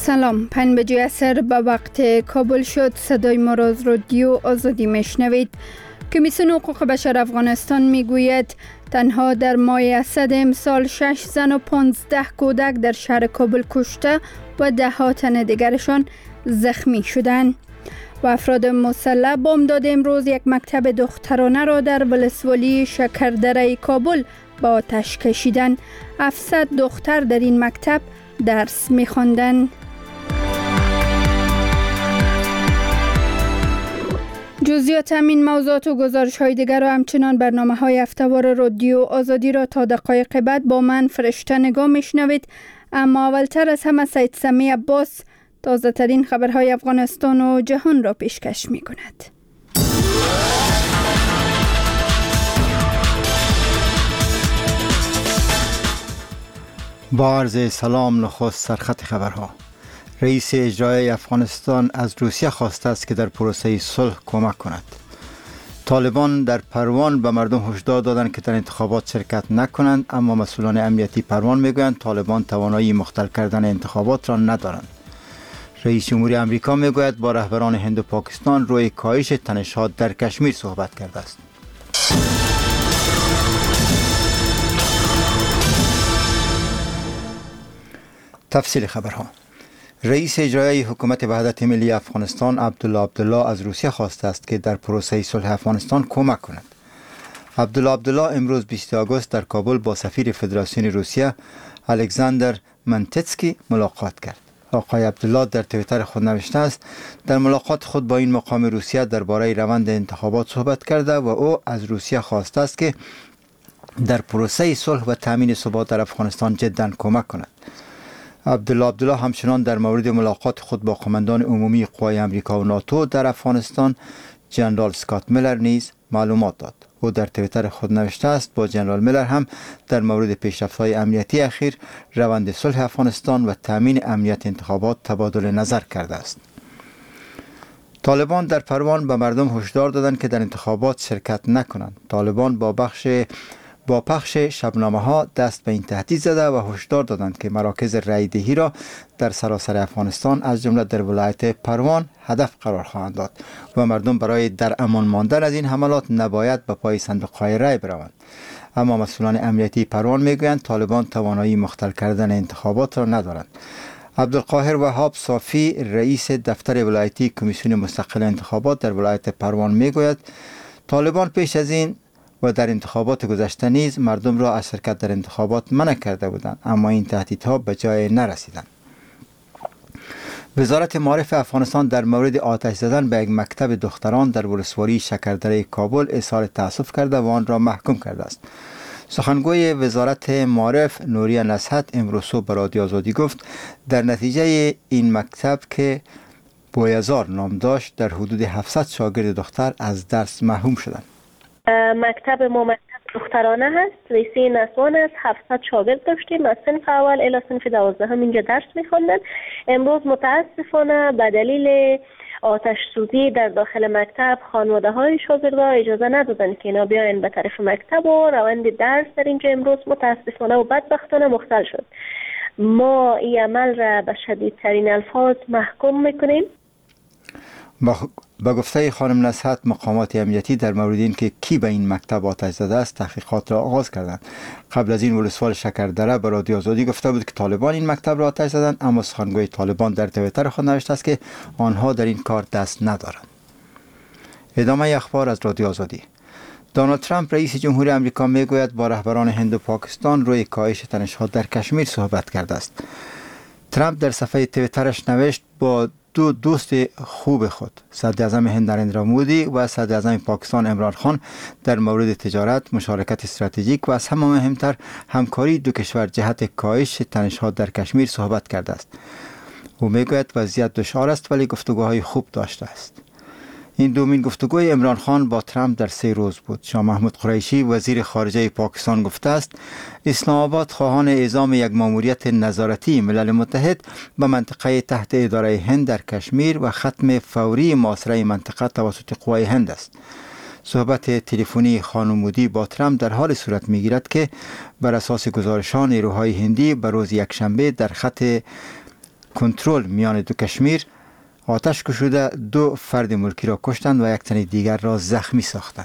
سلام، 5 بجه عصر به وقت کابل شد. صدای ما را از رادیو آزادی میشنوید. کمیسیون حقوق بشر افغانستان میگوید تنها در ماه اسد امسال 6 زن و 15 کودک در شهر کابل کشته و 10 تن دیگرشان زخمی شدند. و افراد مسلح بامداد امروز یک مکتب دخترانه را در ولسوالی شکردره کابل به آتش کشیدند. 700 دختر در این مکتب درس می‌خواندند. جزئیات همین موضوعات و گزارش‌های دیگر و همچنان برنامه‌های هفته‌وار رادیو آزادی را تا دقایق بعد با من فرشته نگاه می‌شنوید. اما اولتر از همه سید سمی عباس تازه ترین خبرهای افغانستان و جهان را پیشکش می‌کند. با عرض سلام، نخست سرخط خبرها. رئیس اجرایی افغانستان از روسیه خواسته است که در پروسه صلح کمک کند. طالبان در پروان به مردم هشدار دادند که در انتخابات شرکت نکنند، اما مسئولان امنیتی پروان میگویند طالبان توانایی مختل کردن انتخابات را ندارند. رئیس جمهوری آمریکا میگوید با رهبران هند و پاکستان روی کاهش تنش‌ها در کشمیر صحبت کرده است. تفصیل خبرها. رئیس اجرایی حکومت وحدت ملی افغانستان عبدالله از روسیه خواسته است که در پروسه صلح افغانستان کمک کند. عبدالله امروز 20 آگوست در کابل با سفیر فدراسیون روسیه الکساندر منتسکی ملاقات کرد. آقای عبدالله در توییتر خود نوشته است در ملاقات خود با این مقام روسیه درباره روند انتخابات صحبت کرده و او از روسیه خواسته است که در پروسه صلح و تامین ثبات در افغانستان جدا کمک کند. عبدالله همچنان در مورد ملاقات خود با قماندان عمومی قوای آمریکا و ناتو در افغانستان جنرال اسکات میلر نیز معلومات داد. او در توییتر خود نوشته است با جنرال میلر هم در مورد پیشرفت‌های امنیتی اخیر، روند صلح افغانستان و تامین امنیت انتخابات تبادل نظر کرده است. طالبان در پروان به مردم هشدار دادند که در انتخابات شرکت نکنند. طالبان با پخش شبنامه‌ها دست به این تهدید زده و هشدار دادند که مراکز رای دهی را در سراسر افغانستان از جمله در ولایت پروان هدف قرار خواهند داد و مردم برای در امان ماندن از این حملات نباید به پای صندوق‌های رای بروند. اما مسئولان امنیتی پروان میگویند طالبان توانایی مختل کردن انتخابات را ندارند. عبدالقاهر وهاب صافی رئیس دفتر ولایتی کمیسیون مستقل انتخابات در ولایت پروان میگوید طالبان پیش از این و در انتخابات گذشته نیز مردم را از شرکت در انتخابات منع کرده بودند، اما این تهدیدها به جای نرسیدند. وزارت معارف افغانستان در مورد آتش زدن به یک مکتب دختران در ولسوالی شکردره کابل اظهار تأسف کرده و آن را محکوم کرده است. سخنگوی وزارت معارف نوریه نصحت امروز صبح به رادیو آزادی گفت در نتیجه این مکتب که بویزار نام داشت در حدود 700 شاگرد دختر از درس محروم شدند. مکتب ما مکتب دخترانه هست، لیسه نسوان است. 700 شاگرد داشتیم از صنف اول الی صنف 12 اینجا درس می‌خواندن. امروز متاسفانه به دلیل آتش سوزی در داخل مکتب خانواده های شاگردان اجازه ندادن که اینا بیاین به طرف مکتب و روند درس در اینجا امروز متاسفانه و بدبختانه مختل شد. ما این عمل را به شدیدترین الفاظ محکوم میکنیم. با گفته خانم نصحت مقامات امنیتی در مورد این که کی به این مکتب آتش زده است تحقیقات را آغاز کردند. قبل از این ولسوال شکردره به رادیو آزادی گفته بود که طالبان این مکتب را آتش زدند، اما سخنگوی طالبان در توییتر خود نوشته است که آنها در این کار دست ندارند. ادامه اخبار از رادیو آزادی. دونالد ترامپ رئیس جمهوری آمریکا میگوید با رهبران هند و پاکستان روی کاهش تنش‌ها در کشمیر صحبت کرده است. ترامپ در صفحه توییترش نوشت با دو دوست خوب خود صدر اعظم هند نریندرا مودی و صدر اعظم پاکستان عمران خان در مورد تجارت، مشارکت استراتژیک و از همه مهمتر همکاری دو کشور جهت کاهش تنش‌ها در کشمیر صحبت کرده است. او میگوید وضعیت دشوار است ولی گفتگوهای خوب داشته است. این دومین گفتگوی عمران خان با ترامپ در 3 روز بود. شاه محمود قریشی وزیر خارجه پاکستان گفته است اسلام آباد خواهان اعزام یک ماموریت نظارتی ملل متحد به منطقه تحت اداره هند در کشمیر و ختم فوری محاصره منطقه توسط قوای هند است. صحبت تلفنی خانم مودی با ترامپ در حال صورت میگیرد که بر اساس گزارشان نیروهای هندی به روز یکشنبه در خط کنترل میان دو کشمیر آتش گشوده 2 فرد ملکی را کشتند و 1 تن دیگر را زخمی ساختند.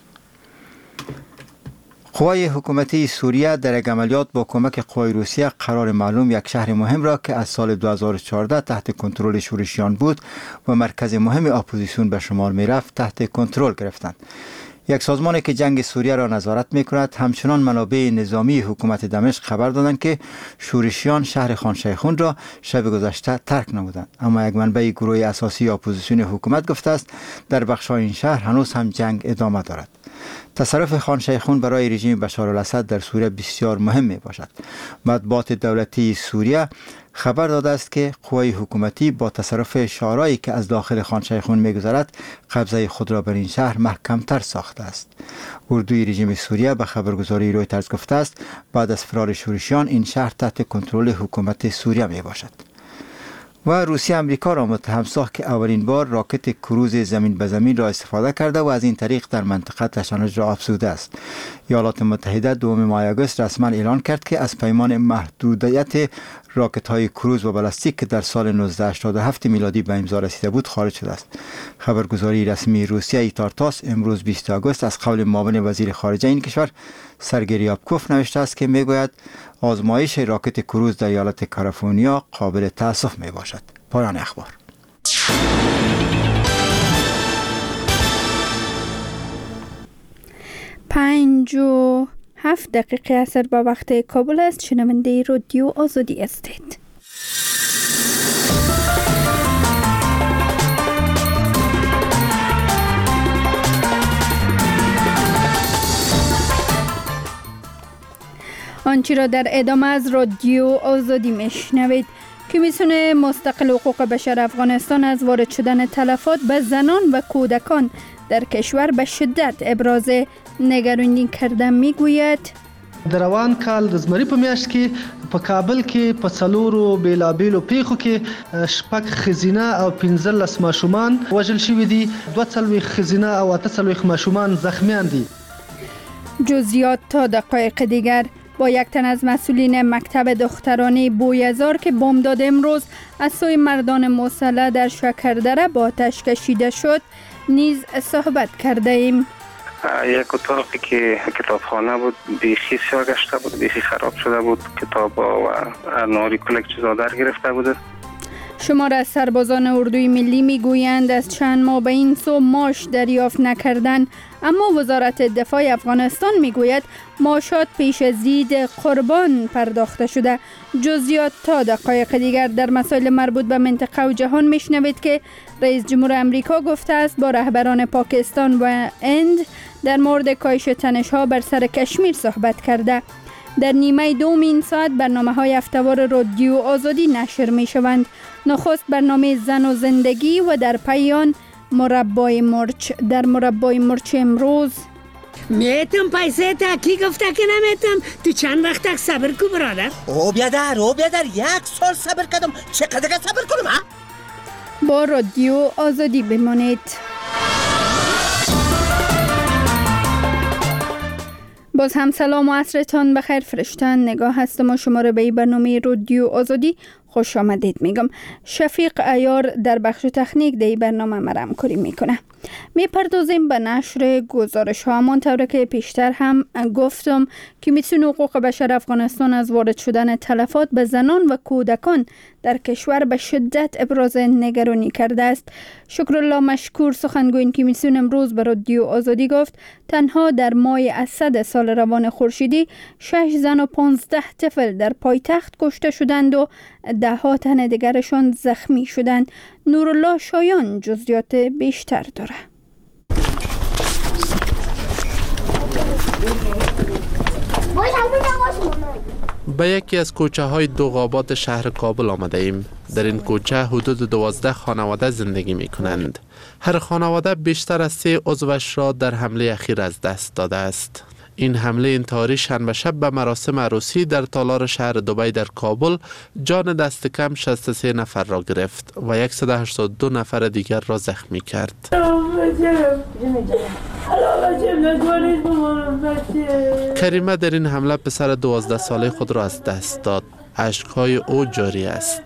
قوای حکومتی سوریه در یک عملیات با کمک قوای روسیه قرار معلوم یک شهر مهم را که از سال 2014 تحت کنترل شورشیان بود و مرکز مهم اپوزیسیون به شمار می رفت تحت کنترل گرفتند. یک سازمانی که جنگ سوریه را نظارت می کند همچنان منابع نظامی حکومت دمشق خبر دادند که شورشیان شهر خان شیخون را شب گذشته ترک نمودند، اما یک منبع گروه اساسی اپوزیسیون حکومت گفته است در بخش‌های این شهر هنوز هم جنگ ادامه دارد. تصرف خان شیخون برای رژیم بشار الاسد در سوریه بسیار مهم می باشد. مطبوعات دولتی سوریه خبر داده است که قوای حکومتی با تصرف شهرهایی که از داخل خان شیخون می گذرد قبضه خود را بر این شهر محکمتر ساخته است. اردوی رژیم سوریه به خبرگزاری رویترز گفته است بعد از فرار شورشیان این شهر تحت کنترل حکومت سوریه می باشد. و روسیه امریکا را متهم ساخت که اولین بار راکت کروز زمین به زمین را استفاده کرده و از این طریق در منطقه تشنج را افزوده است. ایالات متحده 2 ماه آگوست رسما اعلان کرد که از پیمان محدودیت راکت های کروز و بالستیک که در سال 1987 میلادی به امضا رسیده بود خارج شده است. خبرگزاری رسمی روسیه ایتارتاس امروز 20 آگوست از قول معاون وزیر خارجه این کشور سرگئی ریابکوف نوشته است که میگوید آزمایش راکت کروز در ایالت کالیفرنیا قابل تأسف می باشد. پایان اخبار. 5:07 اثر با وقت کابل است. شنونده رادیو آزادی هستید. آنچه را در ادامه از رادیو آزادی میشنوید. کمیسیون مستقل حقوق بشر افغانستان از وارد شدن تلفات به زنان و کودکان در کشور به شدت ابراز نگرانی کرده میگوید در روان کال د زمري په میاشت کې په کابل کې په څلورو بیلابیلو پیښو کې 6 ښځینه او 15 ماشومان وژل شوي دي، 2 ښځینه او 8 ماشومان زخمیان دي. جزئیات تا دقایق دیگر با یک تن از مسئولین مکتب دخترانه بویزار که بامداد امروز از سوی مردان مسلح در شکردره با آتش کشیده شد نیز صحبت کرده ایم. یک اتاقی که کتابخانه بود بیخی سیاه گشته بود، بیخی خراب شده بود، کتابا و ناری کلک چیزا در گرفته بود. شمار از سربازان اردوی ملی میگویند از چند ماه به این سو معاش دریافت نکردند، اما وزارت دفاع افغانستان میگوید معاشات پیش از عید قربان پرداخته شده. جزئیات تا دقایق دیگر در مسائل مربوط به منطقه و جهان میشنوید که رئیس جمهور امریکا گفته است با رهبران پاکستان و هند در مورد کاهش تنش‌ها بر سر کشمیر صحبت کرده. در نیمه دوم این ساعت برنامه‌های هفته‌وار رادیو آزادی نشر می‌شوند. نخست برنامه زن و زندگی و در پایان مربای مرچ. در مربای مرچ امروز میتم پیسه تا کی گفته که نمیتم؟ تو چند وقت تک صبر کو برادر؟ او بیادر 1 سال صبر کردم، چقدر صبر کنم؟ با رادیو آزادی بمانید. باز هم سلام و عصرتان بخیر فرشتن. نگاه هستم و شما را به این برنامه رادیو آزادی خوش آمدید میگم. شفیق عیار در بخش تکنیک در این برنامه مرام کاری میکنه. میپردازیم به نشر گزارش ها. همانطور که پیشتر هم گفتم کمیسیون حقوق بشر افغانستان از وارد شدن تلفات به زنان و کودکان در کشور به شدت ابراز نگرانی کرده است. شکرالله مشکور سخنگوی این کمیسیون امروز به رادیو آزادی گفت تنها در ماه اسد سال روان خورشیدی 6 زن و 15 طفل در پایتخت کشته شدند و 10 تن دیگرشان زخمی شدند. نورالله شایان جزئیات بیشتر داره. به یکی از کوچه های دوغابات شهر کابل آمده ایم. در این کوچه حدود 12 خانواده زندگی می کنند. هر خانواده بیشتر از 3 عضوش را در حمله اخیر از دست داده است. این حمله انتحاری شنبه شب به مراسم عروسی در تالار شهر دبی در کابل جان دست کم 63 نفر را گرفت و 182 نفر دیگر را زخمی کرد. کریمه در این حمله پسر 12 ساله خود را از دست داد. اشک‌های او جاری است.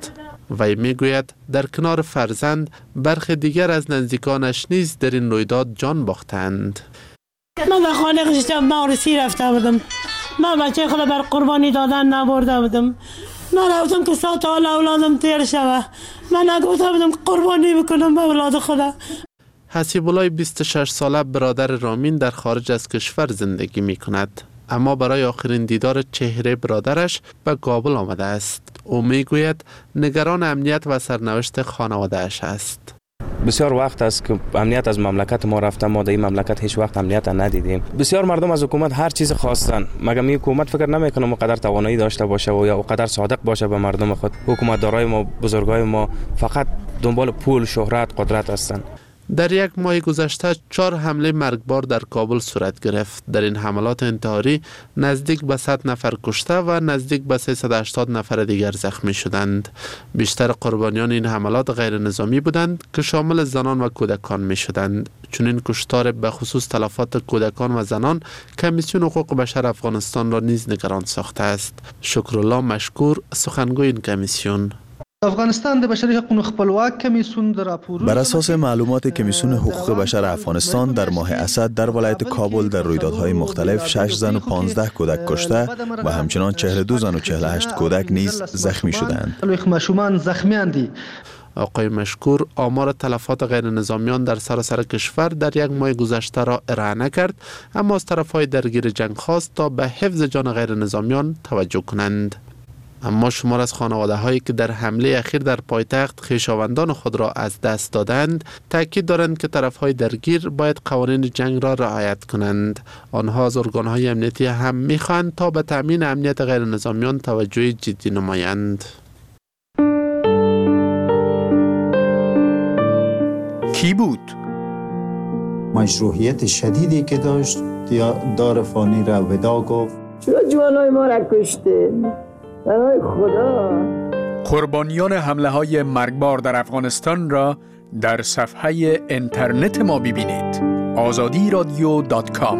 وی میگوید در کنار فرزند برخی دیگر از نزدیکانش نیز در این رویداد جان باختند. من به خانه خشتم مارسی رفته بودم. من بچه خود بر قربانی دادن نبرده بودم. من رفتم که 100 سال اولادم تیر شوه. من نگفته بودم قربانی بکنم به اولاد خدا. حسیب الله 26 ساله برادر رامین در خارج از کشور زندگی می کند. اما برای آخرین دیدار چهره برادرش به کابل آمده است. او می گوید نگران امنیت و سرنوشت خانواده اش است. بسیار وقت است که امنیت از مملکت ما رفته، ما در این مملکت هیچ وقت امنیت ندیدیم. بسیار مردم از حکومت هر چیز خواستن، مگر می حکومت فکر نمیکنه اونقدر توانایی داشته باشه و یا اونقدر صادق باشه به مردم خود. حکومتدارای ما، بزرگای ما فقط دنبال پول، شهرت، قدرت هستند. در یک ماه گذشته 4 حمله مرگبار در کابل صورت گرفت. در این حملات انتحاری نزدیک به 100 نفر کشته و نزدیک به 380 نفر دیگر زخمی شدند. بیشتر قربانیان این حملات غیر نظامی بودند که شامل زنان و کودکان می شدند. چون این کشتار به خصوص تلفات کودکان و زنان کمیسیون حقوق بشر افغانستان را نیز نگران ساخته است. شکرالله مشکور، سخنگوی این کمیسیون: افغانستان د بشري حقوقو خپلواک کمیسیون در راپورونو بر اساس معلومات کمیسیون حقوق بشر افغانستان در ماه اسد در ولایت کابل در رویدادهای مختلف 6 زن و 15 کودک کشته و همچنان 42 زن و 48 کودک نیز زخمی شدند. ماشومان زخمیاندی. آقای مشکور آمار تلفات غیر نظامیان در سراسر کشور در یک ماه گذشته را ارائه نکرد، اما از طرفهای درگیر جنگ خواست تا به حفظ جان غیر نظامیان توجه کنند. اما شمار از خانواده هایی که در حمله اخیر در پایتخت خویشاوندان خود را از دست دادند تاکید دارند که طرف های درگیر باید قوانین جنگ را رعایت کنند. آنها از ارگان های امنیتی هم میخواهند تا به تامین امنیت غیر نظامیان توجه جدی نمایند. کی بود؟ مشروعیت شدیدی که داشت دار فانی را ودا گفت. چرا جوانای ما را کشته؟ برای خدا. قربانیان حمله های مرگبار در افغانستان را در صفحه اینترنت ما ببینید: azadiradio.com.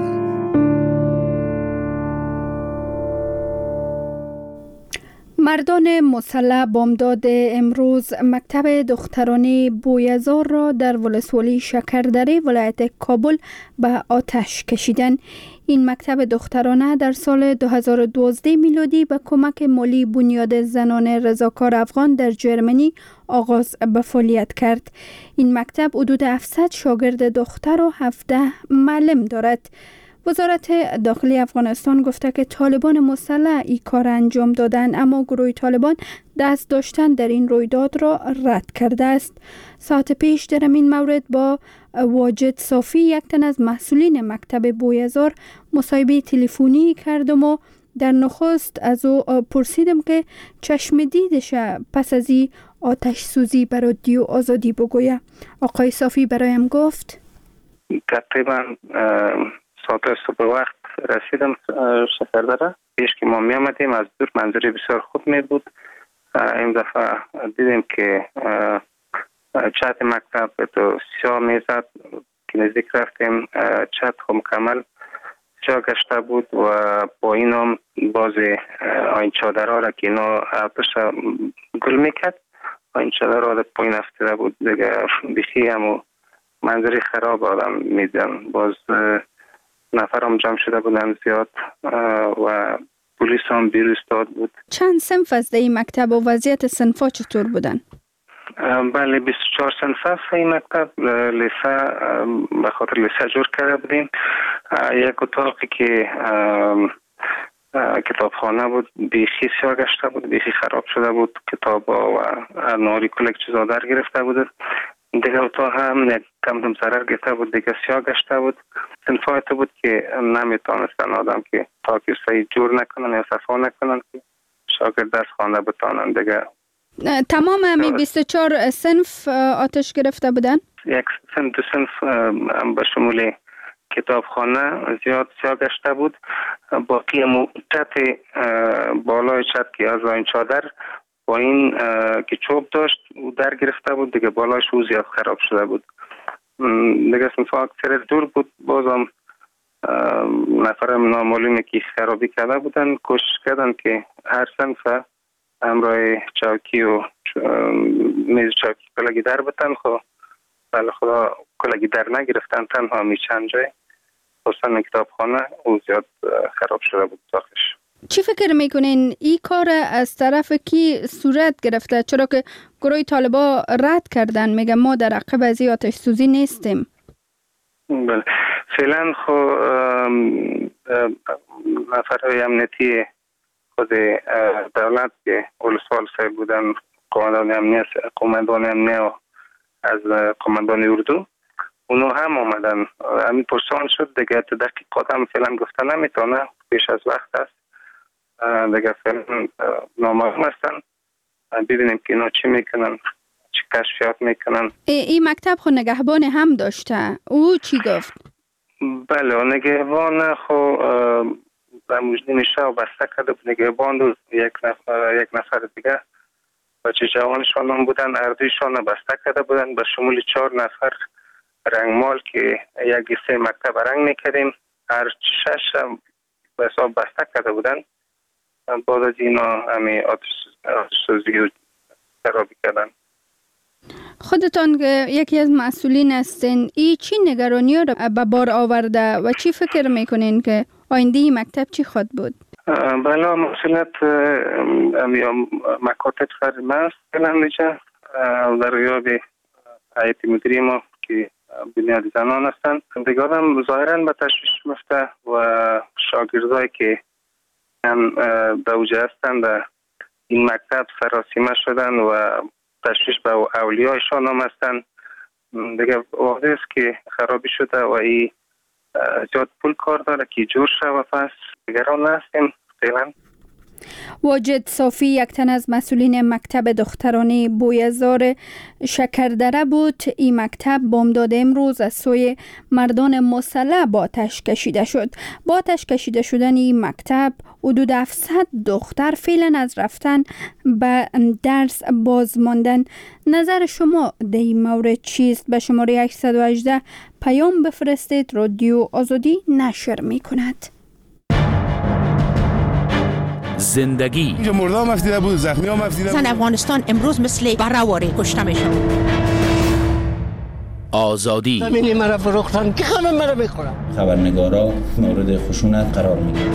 مردان مسلح بامداد امروز مکتب دخترانه بویزار را در ولسوالی شکردره ولایت کابل به آتش کشیدند. این مکتب دخترانه در سال 2012 میلادی به کمک مالی بنیاد زنان رضاکار افغان در جرمنی آغاز به فعالیت کرد. این مکتب حدود 700 شاگرد دختر و 17 معلم دارد. وزارت داخلی افغانستان گفته که طالبان مسلح این کار انجام دادند، اما گروه طالبان دست داشتن در این رویداد را رد کرده است. ساعت پیش در این مورد با واجد صافی، یک تن از مسئولین مکتب بویزار، مصاحبه تلفنی کردم و در نخست از او پرسیدم که چشم دیدش پس از این آتش سوزی بر رادیو آزادی بگویه. آقای صافی برایم گفت تقریبا ساعت صبح وقت رسیدم شکردره. پیش که ما می آمدیم از دور منظری بسیار خوب می بود. این دفعه دیدیم که چت مکتب تو سیاه می زد که نزدیک رفتیم. چت خب مکمل سیاه گشته بود و با این هم باز این چادرها را که اینا آتش گل می کرد، این چادرها را پایین افتاده بود دیگه. بخی همو منظری خراب آدم می دیدن. باز نفرم جمع شده بودن زیاد و پلیس هم بیرون استاد بود. چند صنف از این مکتب و وضعیت صنفا چطور بودن؟ بله 24 صنف است این مکتب. لیسه به خاطر لیسه جور کرده بودیم. یک اتاقی که کتابخانه بود بیخی سیاه گشته بود، بیخی خراب شده بود، کتاب و ناری کلک چیزا در گرفته بود. دیگه اتاق هم کم ضرر گرفته بود، دیگه سیاه گشته بود. صنفای تو بود که نمیتونستن آدم که تا که صحیح جور نکنن یا صفا نکنن که شاگرد درس خوانده بتانن دیگه. تمام همی 24 صنف آتش گرفته بودن؟ یک صنف دو صنف به شمول کتابخانه زیاد سیاه گشته بود. باقی چت بالای چت که از این چادر با این که چوب داشت در گرفته بود دیگه، بالایش او زیاد خراب شده بود دیگه. صنف اکثر دور بود. بازم نفر نامعلومی که خرابی کرده بودن کوشش کردن که هر صنف همراه چوکی و میز چاکی کلگی در بتن، خب بله خدا کلگی در نگرفتن، تنها می چند جای خصوصا کتابخانه او زیاد خراب شده بود ساختش. چی فکر میکنین این کار از طرف کی صورت گرفته؟ چرا که گروه طالبا رد کردن، میگه ما در عقب از این آتش سوزی نیستیم. بله فعلا خب نفرهای امنیتی خود دولت که ولسوال صاحب بودن، قماندان امنیه و از قماندان اردو، اونو هم آمدن همین پرسان شد دیگه. دقیقات هم فعلا گفته نمیتونه، پیش از وقت است دیگه، فعلا نامعلوم هستن. ببینیم که اینا چی میکنن، چی کشفیات میکنن. این مکتب خود نگهبان هم داشته، او چی گفت؟ بله نگهبان خو در مجنین شو بسته کرده بود. نگهبان دو یک نفر دیگه بچه جوانشان هم بودن، اردویشان بسته کرده بودن به شمول 4 نفر رنگمال که یک 3 مکتب رنگ میکردیم، هر 6 به حساب بسته کرده بودن. بعد از اینا همین آتش سوزی و خرابی کردن. خودتان که یکی از مسئولین هستین، این چی نگرانی را به بار آورده و چی فکر میکنین که آینده مکتب چی خود بود؟ بله مسئولیت مکاتب خریم است فعلا در یاد هیئت مدیره ما که بنیاد زنان هستند. دیگه هم ظاهرا به تشویش مفته و شاگردایی که دوجه هستند این مکتب سراسیمه شدن و تشویش به اولیایشان هم هستند. دیگه واضح است که خرابی شده و این زیاد پول کار داره که جور شد و پس دیگران هستیم فعلا. واجد صافی یک تن از مسئولین مکتب دخترانه بویزار شکردره بود. این مکتب بامداد امروز از سوی مردان مسلح با آتش کشیده شد. با آتش کشیده شدن این مکتب حدود 700 دختر فعلا از رفتن به درس باز ماندن. نظر شما در این مورد چیست؟ به شماره 818 پیام بفرستید، رادیو آزادی نشر می کند. زندگی اینجا مرده هم افتیده بود، زخمی هم افتیده بود. زن افغانستان امروز مثل برهواری کشته میشن. آزادی همینی مرا فروختن که همه مرا میخورم. خبرنگارا مورد خشونت قرار میگیرن.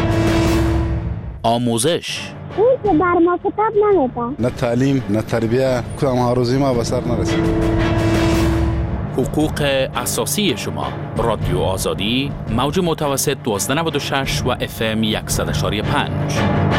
آموزش اون که بر ما کتاب نمیده. نه تعلیم نه تربیه، کدام هاروزی ما به سر نرسید. حقوق اساسی شما. رادیو آزادی، موج متوسط 1296 و FM 100.5.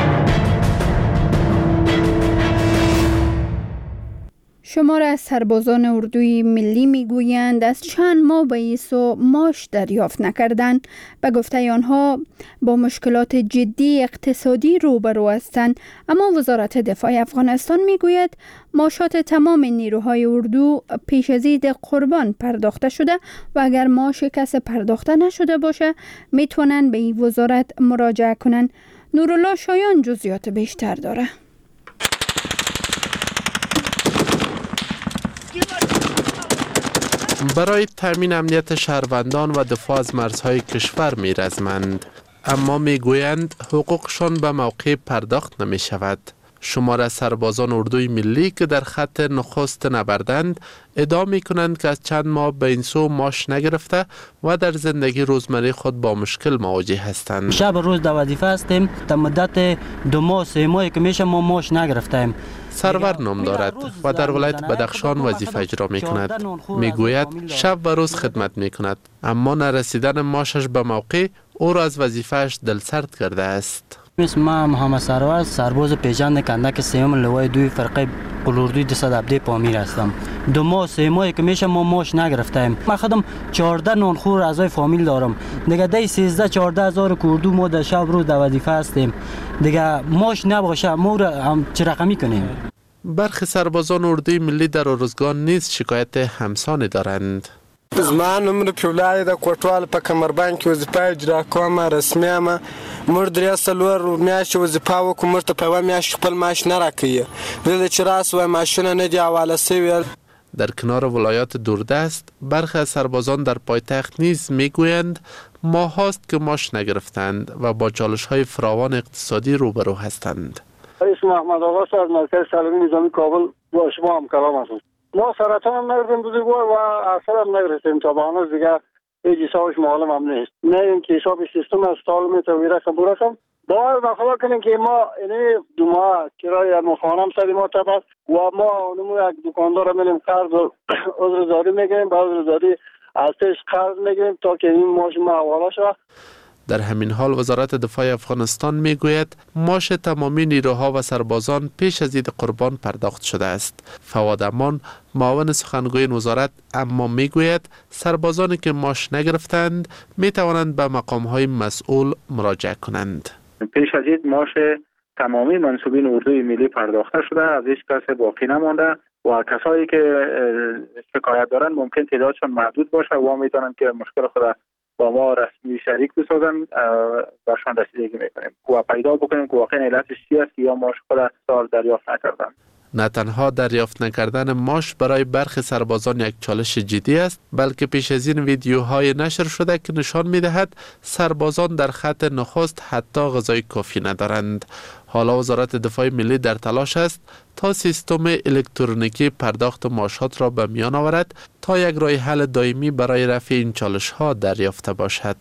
شمار از سربازان اردوی ملی میگویند از چند ماه به این سو معاش دریافت نکردند. به گفته آنها با مشکلات جدی اقتصادی روبرو هستند. اما وزارت دفاع افغانستان میگوید معاشات تمام نیروهای اردو پیش از عید قربان پرداخته شده و اگر معاش کسی پرداخته نشده باشه میتونن به این وزارت مراجعه کنن. نورالله شایان جزئیات بیشتر داره. برای تامین امنیت شهروندان و دفاع از مرزهای کشور می‌رزمند، اما میگویند حقوقشان به موقع پرداخت نمی شود. شمار از سربازان اردوی ملی که در خط نخست نبردند ادعا می کنند که از چند ماه به این سو معاش نگرفته و در زندگی روزمره خود با مشکل مواجه هستند. شب روز در وظیفه هستیم، تا مدت 2 ماه 3 ماهی که میشه ما معاش نگرفتیم. سرور نام دارد و در ولایت بدخشان وظیفه اجرا می کند. می گوید شب و روز خدمت می کند، اما نرسیدن معاشش به موقع او را از وظیفهش دلسرد کرده است. من محمد سرور، سرباز پیژند کندک سیوم لوای 2 فرقه قلوردوی 217 پامیر هستم. 2 ماه 3 ماهی که میشه ما معاش نگرفتیم. من خودم 14 نانخور اعضای فامیل دارم. دیگه دی 13-14 هزار کوردو ما در شب روز در وظیفه هستیم. دیگه معاش نباشه ما را هم چه رقمی کنیم؟ برخی سربازان اردوی ملی در ارزگان نیز شکایت همسانی دارند. زمان عمر پیولای د کوټوال په کمربند کې وظیفه اجرا کوم، رسمي ام مر درې سلور میاشتې وظیفه وکړم، مرته په یوه میاشت خپل معاش نه راکوي. ویل چې راس وای ماشونه نه دی حواله سوي. در کنار ولایات دوردست برخی از سربازان در پایتخت نیز میگویند ماه هاست که معاش نگرفتند و با چالش‌های فراوان اقتصادی روبرو هستند. اسم محمد آقا است، از مرکز تعلیمی نظامی کابل با شما هم کلام هستم. ما سرطان هم نگرفتیم بزرگوار و اثر هم نگرفتیم تا به هنوز دیگه هیچ حسابش معلوم هم نیست. نه اینکه حساب سیستم از سالمیت و ویرکم برکم باید بخدا کنیم که ما اینه دو ماه کرای خانم سری ما تبست و ما نمو یک دکاندار میلیم قرض عذرداری میگیریم با عذرداری ازش قرض میگیریم تا که این ماش ما حواله شود. در همین حال وزارت دفاع افغانستان میگوید ماش تمامی نیروها و سربازان پیش از عید قربان پرداخت شده است. فواد امان معاون سخنگوی این وزارت اما میگوید سربازانی که ماش نگرفتند میتوانند به مقام‌های مسئول مراجعه کنند. پیش از عید ماش تمامی منصوبین اردوی ملی پرداخته شده، از هیچ کس باقی نمانده و کسایی که شکایت دارن ممکن تعدادشان محدود باشه و میتونن که مشکل خود با ما رسمی شریک بسازن برشان رسیدگی میکنیم و پیدا بکنیم که واقعا علتش چی است که یا ماش خود سال دریافت نکردن. نه تنها دریافت نکردن ماش برای برخی سربازان یک چالش جدی است، بلکه پیش از این ویدیوهای نشر شده که نشان میدهد سربازان در خط نخست حتی غذای کافی ندارند. حالا وزارت دفاع ملی در تلاش است تا سیستم الکترونیکی پرداخت ماشات را به میان آورد تا یک راه حل دائمی برای رفع این چالش ها دریافته باشد.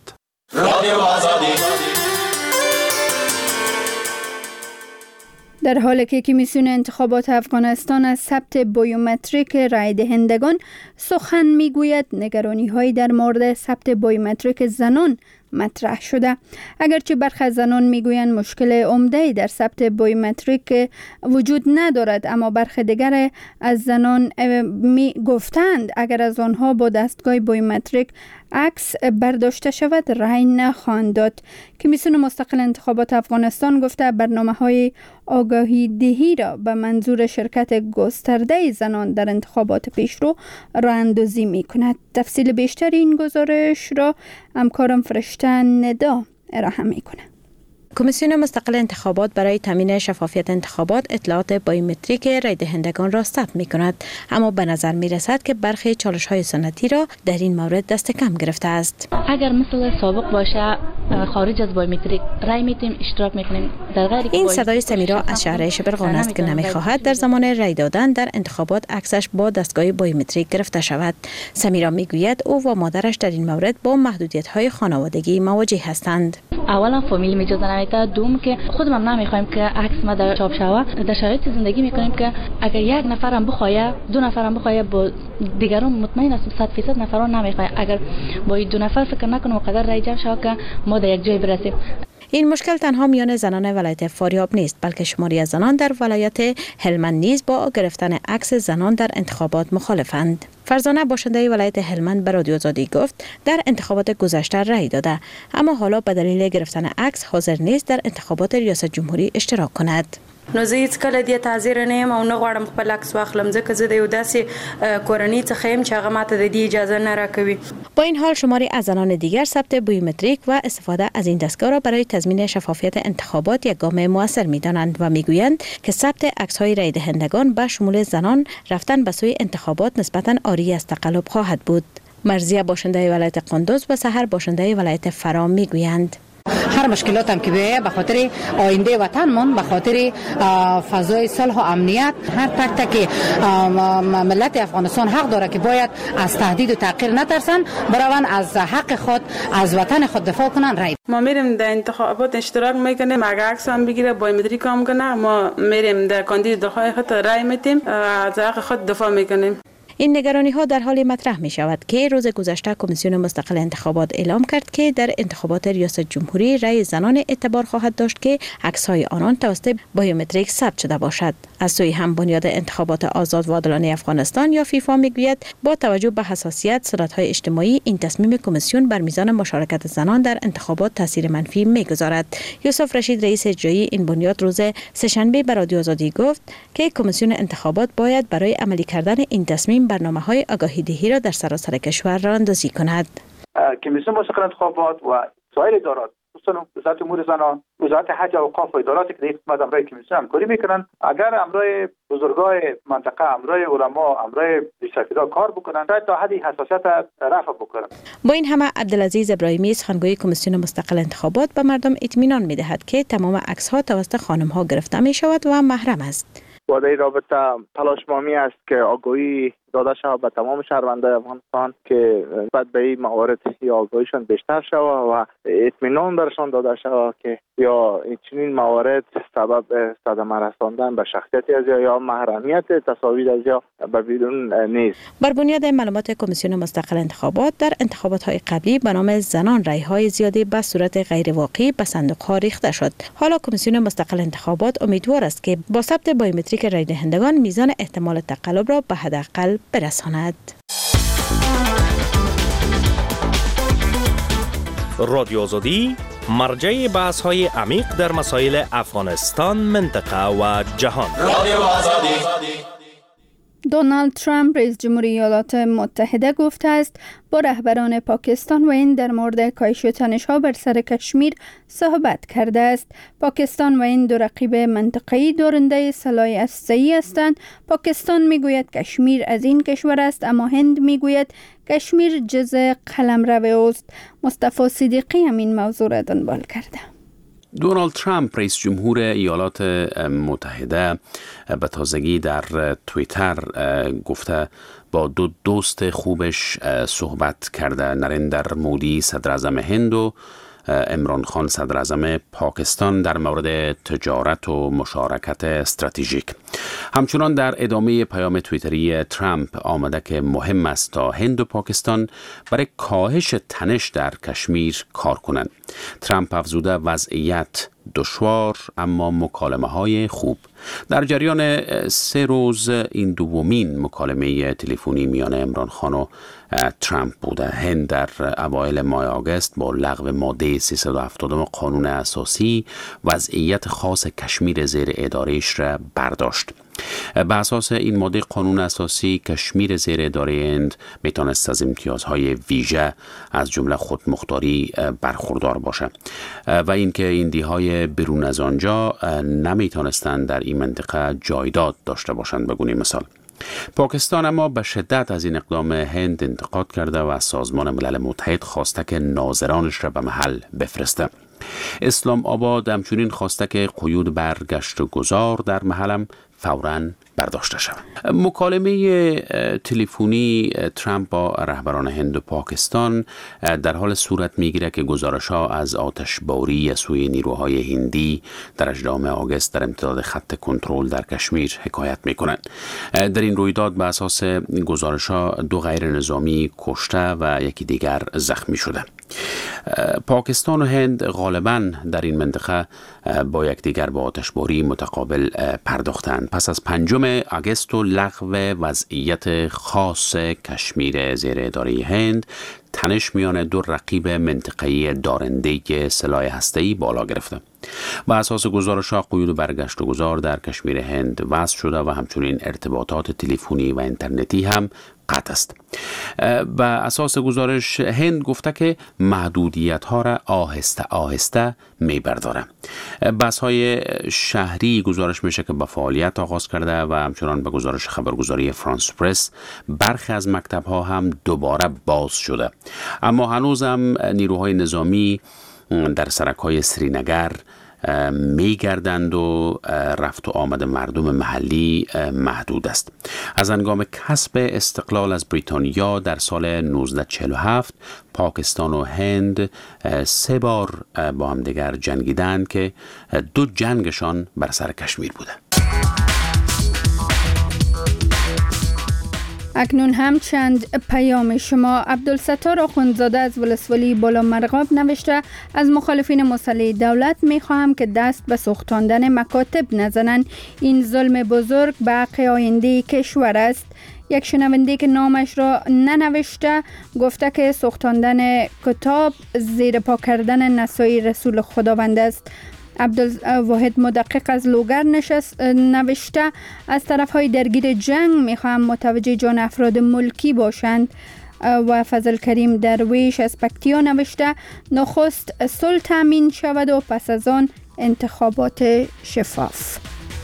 در حالی که کمیسیون انتخابات افغانستان از ثبت بیومتریک رای دهندگان سخن میگوید، نگرانی‌هایی در مورد ثبت بیومتریک زنان مطرح شده. اگرچه برخی زنان میگویند مشکل عمده‌ای در ثبت بیومتریک وجود ندارد، اما برخی دیگر از زنان می گفتند اگر از آنها با دستگاه بیومتریک عکس برداشته شود رای نخواهند داد. کمیسیون مستقل انتخابات افغانستان گفته برنامه‌های آگاهی دهی را به منظور شرکت گسترده زنان در انتخابات پیشرو راه اندازی می‌کند. تفصیل بیشتر این گزارش را همکارم فرشته ندا ارائه می‌کند. کمیسیون مستقل انتخابات برای تامین شفافیت انتخابات اطلاعات بیومتریک رای دهندگان را ثبت می کند، اما به نظر می رسد که برخی چالش های سنتی را در این مورد دست کم گرفته است. اگر مثل سابق باشه خارج از بیومتریک رای میتیم اشتراک میکنیم. در غیر این صدای سمیرا از شهر شبرغان است که نمیخواهد در زمان رای دادن در انتخابات عکسش با دستگاه بیومتریک گرفته شود. سمیرا میگوید او و مادرش در این مورد با محدودیت های خانوادگی مواجه هستند. اولا فامیل میجازه نمیده، دوم که خودمون نمیخوایم که عکس ما در چاپ شود. در شرایط زندگی میکنیم که اگر یک نفرم بخواد، دو نفرم بخواد، با دیگران مطمئن است 100% نفران نمیخواد. اگر با دو نفر فکر نکنیم قدر رای جمع شود که ما در یک جای برسیم. این مشکل تنها میان زنان ولایت فاریاب نیست، بلکه شماری از زنان در ولایت هلمند نیز با گرفتن عکس زنان در انتخابات مخالفند. فرزانه باشنده ولایت هلمند به رادیو آزادی گفت در انتخابات گذشته رای داده، اما حالا به دلیل گرفتن عکس حاضر نیست در انتخابات ریاست جمهوری اشتراک کند. نو زه هیڅ کله دې تعذیر نه یم او نه غواړم خپل عکس واخلم، ځکه زه د یو داسې کورنۍ څخه یم چې هغه ماته د دې اجازه نه راکوي. با این حال شماری از زنان دیگر ثبت بیومتریک و استفاده از این دستگاه را برای تضمین شفافیت انتخابات یک گام مؤثر می‌دانند و می‌گویند که ثبت عکس‌های رای دهندگان به شمول زنان رفتن به سوی انتخابات نسبتاً عاری از تقلب خواهد بود. مرضیه باشنده ولایت قندوز و سحر باشنده ولایت فرام می‌گویند هر مشکلات هم که بیایه به خاطر آینده وطنمون، به خاطر فضای صلح و امنیت، هر تک که ملت افغانستان حق داره که باید از تهدید و تحقیر نترسن، بروند از حق خود از وطن خود دفاع کنن. رای ما میریم در انتخابات اشتراک میکنیم، اگر عکس هم بگیره بیومتریک هم کنه، ما میریم در کاندیدای خود رای میتیم، از حق خود دفاع میکنیم. این نگرانی ها در حال مطرح می شود که روز گذشته کمیسیون مستقل انتخابات اعلام کرد که در انتخابات ریاست جمهوری رای زنان اعتبار خواهد داشت که عکس های آنان توسط بیومتریک ثبت شده باشد. از سوی هم بنیاد انتخابات آزاد و عادلانه افغانستان یا فیفا میگوید با توجه به حساسیت سنت‌های اجتماعی این تصمیم کمیسیون بر میزان مشارکت زنان در انتخابات تاثیر منفی میگذارد. یوسف رشید رئیس اجرایی این بنیاد روز سه‌شنبه به رادیو آزادی گفت که کمیسیون انتخابات باید برای عملی کردن این تصمیم برنامه‌های آگاهی دهی را در سراسر کشور راه اندازی کند. کمیسیون مستقل انتخابات و سایر ادارات خصوصا وزارت امور زنان، وزارت حج و اوقاف و ادارات که در خدمت امرای کمیسیون همکاری میکنن، اگر امرای بزرگای منطقه، امرای علما، امرای سفیرا کار بکنن تا حدی حساسیت رفع بکنن. با این همه عبدالعزیز ابراهیمی سخنگوی کمیسیون مستقل انتخابات به مردم اطمینان میدهد که تمام عکس‌ها توسط خانم‌ها گرفته میشود و محرم است. با در رابطه تلاش مامی است که آگاهی داده شود به تمام شهروندان افغانستان که بعد به این موارد یا آگاهیشان بیشتر شود و اطمینان برشان داده شود که یا چنین موارد سبب صدمه رساندن به شخصیت از یا محرمیت تصاویر از یا به بدون نیست. بر بنیاد معلومات کمیسیون مستقل انتخابات در انتخابات‌های قبلی به نام زنان رأی‌های زیادی به صورت غیر واقعی به صندوق‌ها ریخته شد. حالا کمیسیون مستقل انتخابات امیدوار است که با ثبت بایومتریک رای دهندگان میزان احتمال تقلب را به حداقل برساند. رادیو آزادی مرجع بحث‌های عمیق در مسائل افغانستان، منطقه و جهان. رادیو آزادی. دونالد ترامپ رئیس جمهوری ایالات متحده گفته است با رهبران پاکستان و هند در مورد کاهش تنش‌ها بر سر کشمیر صحبت کرده است. پاکستان و هند دو رقیب منطقه‌ای دارنده سلاح اسلحه‌ای هستند. پاکستان میگوید کشمیر از این کشور است، اما هند میگوید کشمیر جزء قلمرو اوست. مصطفی صدیقی همین موضوع را دنبال کرده. دونالد ترامپ رئیس جمهور ایالات متحده به تازگی در توییتر گفته با دو دوست خوبش صحبت کرده، نریندر مودی صدر اعظم هند و عمران خان صدر اعظم پاکستان در مورد تجارت و مشارکت استراتژیک. همچنان در ادامه پیام توییتری ترامپ آمده که مهم است تا هند و پاکستان برای کاهش تنش در کشمیر کار کنند. ترامپ افزوده وضعیت دشوار اما مکالمه‌های خوب. در جریان 3 روز این دومین مکالمه تلفنی میان عمران خان و ترامپ بوده. هند در اوایل ماه آگوست با لغو ماده 370 قانون اساسی وضعیت خاص کشمیر زیر ادارهش را برداشت. به اساس این ماده قانون اساسی کشمیر زیر اداره هند میتونست از امتیازهای ویژه از جمله خودمختاری برخوردار باشه و اینکه هندی‌های بیرون از آنجا نمیتونستند در این منطقه جایداد داشته باشند. بگونیم مثال پاکستان اما به شدت از این اقدام هند انتقاد کرده و از سازمان ملل متحد خواسته که ناظرانش را به محل بفرسته. اسلام آباد همچنین خواسته که قیود بر گشت و گذار در محلم فوراً برداشته شود. مکالمه تلفنی ترامپ با رهبران هند و پاکستان در حال صورت میگیره که گزارش‌ها از آتشباری سوی نیروهای هندی در 18 آگوست در امتداد خط کنترل در کشمیر حکایت میکنند. در این رویداد به اساس گزارش‌ها 2 غیر نظامی کشته و یکی دیگر زخمی شده. پاکستان و هند غالباً در این منطقه با یکدیگر با آتشباری متقابل پرداختند. پس از 5 آگوست و لغو وضعیت خاص کشمیر زیر اداره هند، تنش میان 2 رقیب منطقه‌ای دارنده سلاح هسته‌ای بالا گرفته. و اساس گزارش‌ها قیود برگشت و گذار در کشمیر هند وضع شده و همچنین ارتباطات تلفنی و اینترنتی هم قطع است. و اساس گزارش هند گفته که محدودیت‌ها را آهسته آهسته می‌برداره. بس‌های شهری گزارش میشه که با فعالیت آغاز کرده و همچنان به گزارش خبرگزاری فرانس پرس برخی از مکتب‌ها هم دوباره باز شده. اما هنوز هم نیروهای نظامی در سرک‌های سرینگر میگردند و رفت و آمد مردم محلی محدود است. از هنگام کسب استقلال از بریتانیا در سال 1947 پاکستان و هند 3 بار با هم دیگر جنگیدند که 2 جنگشان بر سر کشمیر بوده. اکنون هم چند پیام شما. عبدالستار آخوندزاده از ولسوالی بالا مرغاب نوشته از مخالفین مسلح دولت میخواهم که دست به سوختاندن مکاتب نزنند. این ظلم بزرگ به حق آینده کشور است. یک شنونده که نامش را ننوشته گفته که سوختاندن کتاب زیر پا کردن نصای رسول خداوند است. عبدالواحد مدقق از لوگر نوشته از طرفهای درگیر جنگ میخواهم متوجه جان افراد ملکی باشند. و فضل کریم درویش از پکتیا نوشته نخست صلح تامین شود و پس از آن انتخابات شفاف.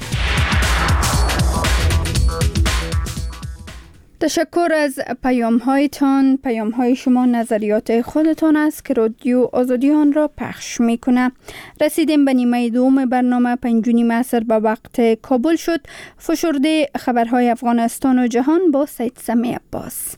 تشکر از پیام های شما نظریات خودتان است که رادیو آزادی آن را پخش میکنه. رسیدیم به نیمه دوم برنامه. 5:30 عصر به وقت کابل شد. فشرده خبرهای افغانستان و جهان با سید سمی عباس.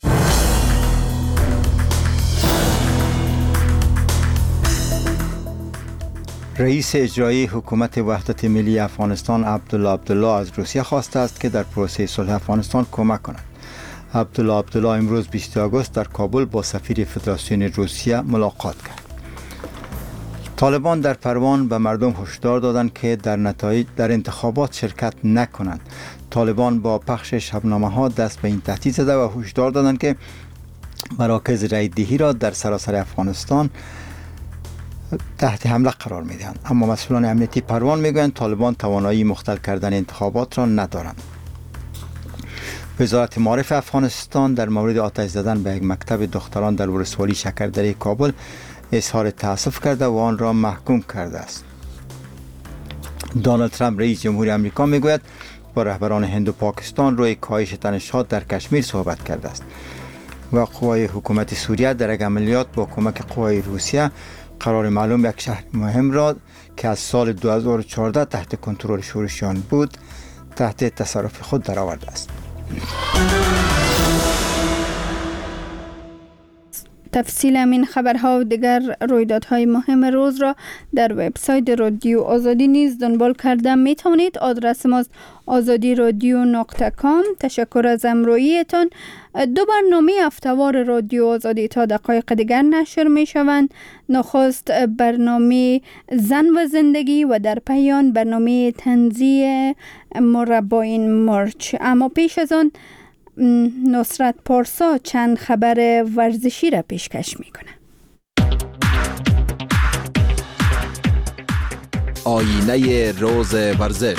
رئیس اجرایی حکومت وحدت ملی افغانستان عبدالله از روسیه خواسته است که در پروسه صلح افغانستان کمک کند. عبدالله امروز 20 آگوست در کابل با سفیر فدراسیون روسیه ملاقات کرد. طالبان در پروان به مردم هشدار دادند که در انتخابات شرکت نکنند. طالبان با پخش شبنامه‌ها دست به این تهدید زده و هشدار دادند که مراکز رای دهی را در سراسر افغانستان تحت حمله قرار می‌دهند. اما مسئولان امنیتی پروان میگویند طالبان توانایی مختل کردن انتخابات را ندارند. وزارت معارف افغانستان در مورد آتش زدن به یک مکتب دختران در ولسوالی شکردره کابل اظهار تأسف کرده و آن را محکوم کرده است. دونالد ترامپ رئیس جمهوری آمریکا میگوید با رهبران هند و پاکستان روی کاهش تنش‌ها در کشمیر صحبت کرده است. و قوای حکومت سوریه در یک عملیات با کمک قوای روسیه قرار معلوم یک شهر مهم را که از سال 2014 تحت کنترل شورشیان بود تحت تصرف خود درآورده است. تفصیل این خبرها و دیگر رویدادهای مهم روز را در وبسایت رادیو آزادی نیز دنبال کرده می توانید. آدرس ماست azadi.radio.com. تشکر از همراهیتان. 2 برنامه هفته‌وار رادیو آزادی تا دقایق دیگر نشر می شوند. نخست برنامه زن و زندگی و در پایان برنامه تنزیه مربعین مرچ. اما پیش از آن نصرت پارسا چند خبر ورزشی را پیشکش میکنه. آینه روز ورزش.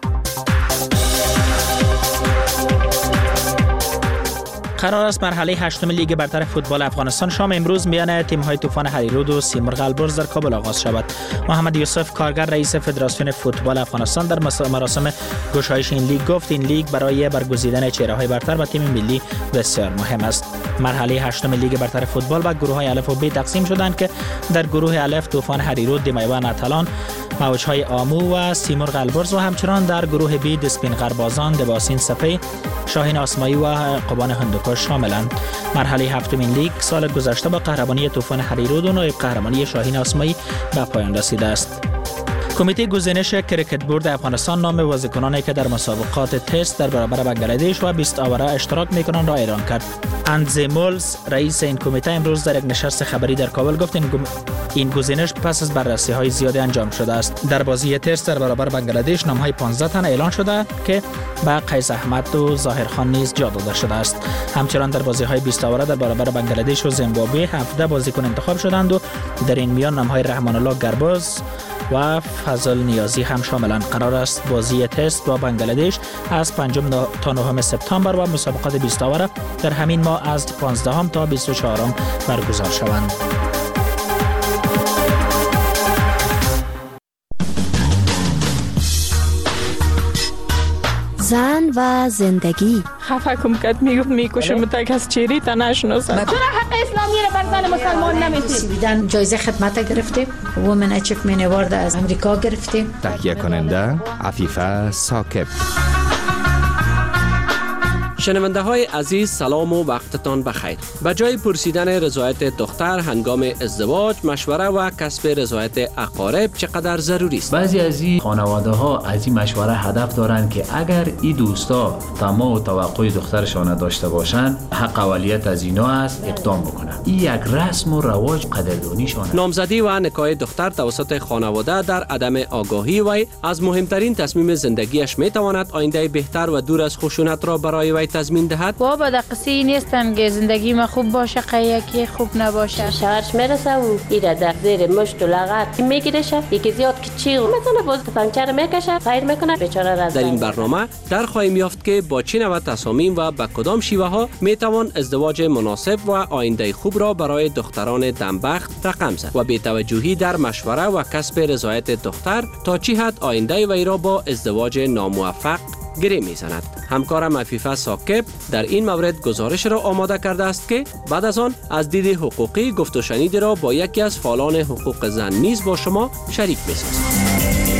قرار است مرحله 8 لیگ برتر فوتبال افغانستان شام امروز میان تیم‌های طوفان هریرود و سیمرغ البرز در کابل آغاز شود. محمد یوسف کارگر رئیس فدراسیون فوتبال افغانستان در مراسم گشایش این لیگ گفت این لیگ برای برگزیدن چهره‌های برتر و تیم ملی بسیار مهم است. مرحله 8 لیگ برتر فوتبال به گروه‌های الف و ب تقسیم شدند که در گروه الف طوفان هریرود، دیمیوان اتلان، موجهای آمو و سیمرغ البرز و همچنان در گروه بی دسپین غربازان، دباسین سپی، شاهین آسمایی و قبان هندوکش شاملند. مرحله 7 لیگ سال گذشته با قهرمانی طوفان هریرود و نایب قهرمانی شاهین آسمایی به پایان رسیده است. کمیته گزینش کریکت بورد افغانستان نام بازیکنانی که در مسابقات تست در برابر بنگلادش و 20 آوره اشتراک میکنند را اعلام کرد. اندزی مولز رئیس این کمیته امروز در یک نشست خبری در کابل گفت این گزینش پس از بررسی های زیادی انجام شده است. در بازی تست در برابر بنگلادش نام های 15 تن اعلان شده که با قیس احمد و ظاهر خان نیز جا داده شده است. همچنان در بازی های 20 آوره در برابر بنگلادش و زیمبابوه 17 بازیکن انتخاب شدند و در این میان نام های رحمان الله گرباز و فضل نیازی هم شاملند. قرار است بازی تست با بنگلادش از 5 تا 9 سپتامبر و مسابقات 20 آوره در همین ماه از 15 تا 24 برگزار شوند. زن و زندگی. خفه کم کد میکشه متک از چیری تا نشناسن. چرا حق اسلامی رو بر زن مسلمان نمیدید؟ جایزه خدمت گرفتیم. وومن اچیومنت اوارد از امریکا گرفتیم. تهیه کننده عفیفه ثاقب. شنونده های عزیز سلام و وقتتان بخیر. به جای پرسیدن رضایت دختر هنگام ازدواج، مشوره و کسب رضایت اقارب چقدر ضروری است؟ بعضی از این خانواده ها از این مشوره هدف دارند که اگر این دوستا طمع و توقع دخترشان داشته باشند، حق اولیت از اینا است اقدام بکنند. این یک رسم و رواج قدردانیشان است. نامزدی و نکاح دختر توسط خانواده در عدم آگاهی وی از مهمترین تصمیم زندگیش میتواند آینده بهتر و دور از خشونت را برای وی تضمین دهد؟ بابا در قصه نیستن که زندگی ما خوب باشه یکی خوب نباشه. شوهرش میرسه و ایره در زیر مشت و لغت میگیرشه، یکی زیاد کچی مثلا باز پنچر میکشه، خیر میکنه، بیچاره را. در این برنامه در خواهیم یافت که با چه نوع تصامیم و به کدام شیوه ها میتوان ازدواج مناسب و آینده خوب را برای دختران دمبخت رقم زد و بی‌توجهی در مشوره و کسب رضایت دختر تا چه حد آینده وی را با ازدواج ناموفق گره میزند. همکارم عفیفه ثاقب در این مورد گزارش را آماده کرده است که بعد از آن از دید حقوقی گفت و شنید را با یکی از فعالان حقوق زن نیز با شما شریک می‌سازیم.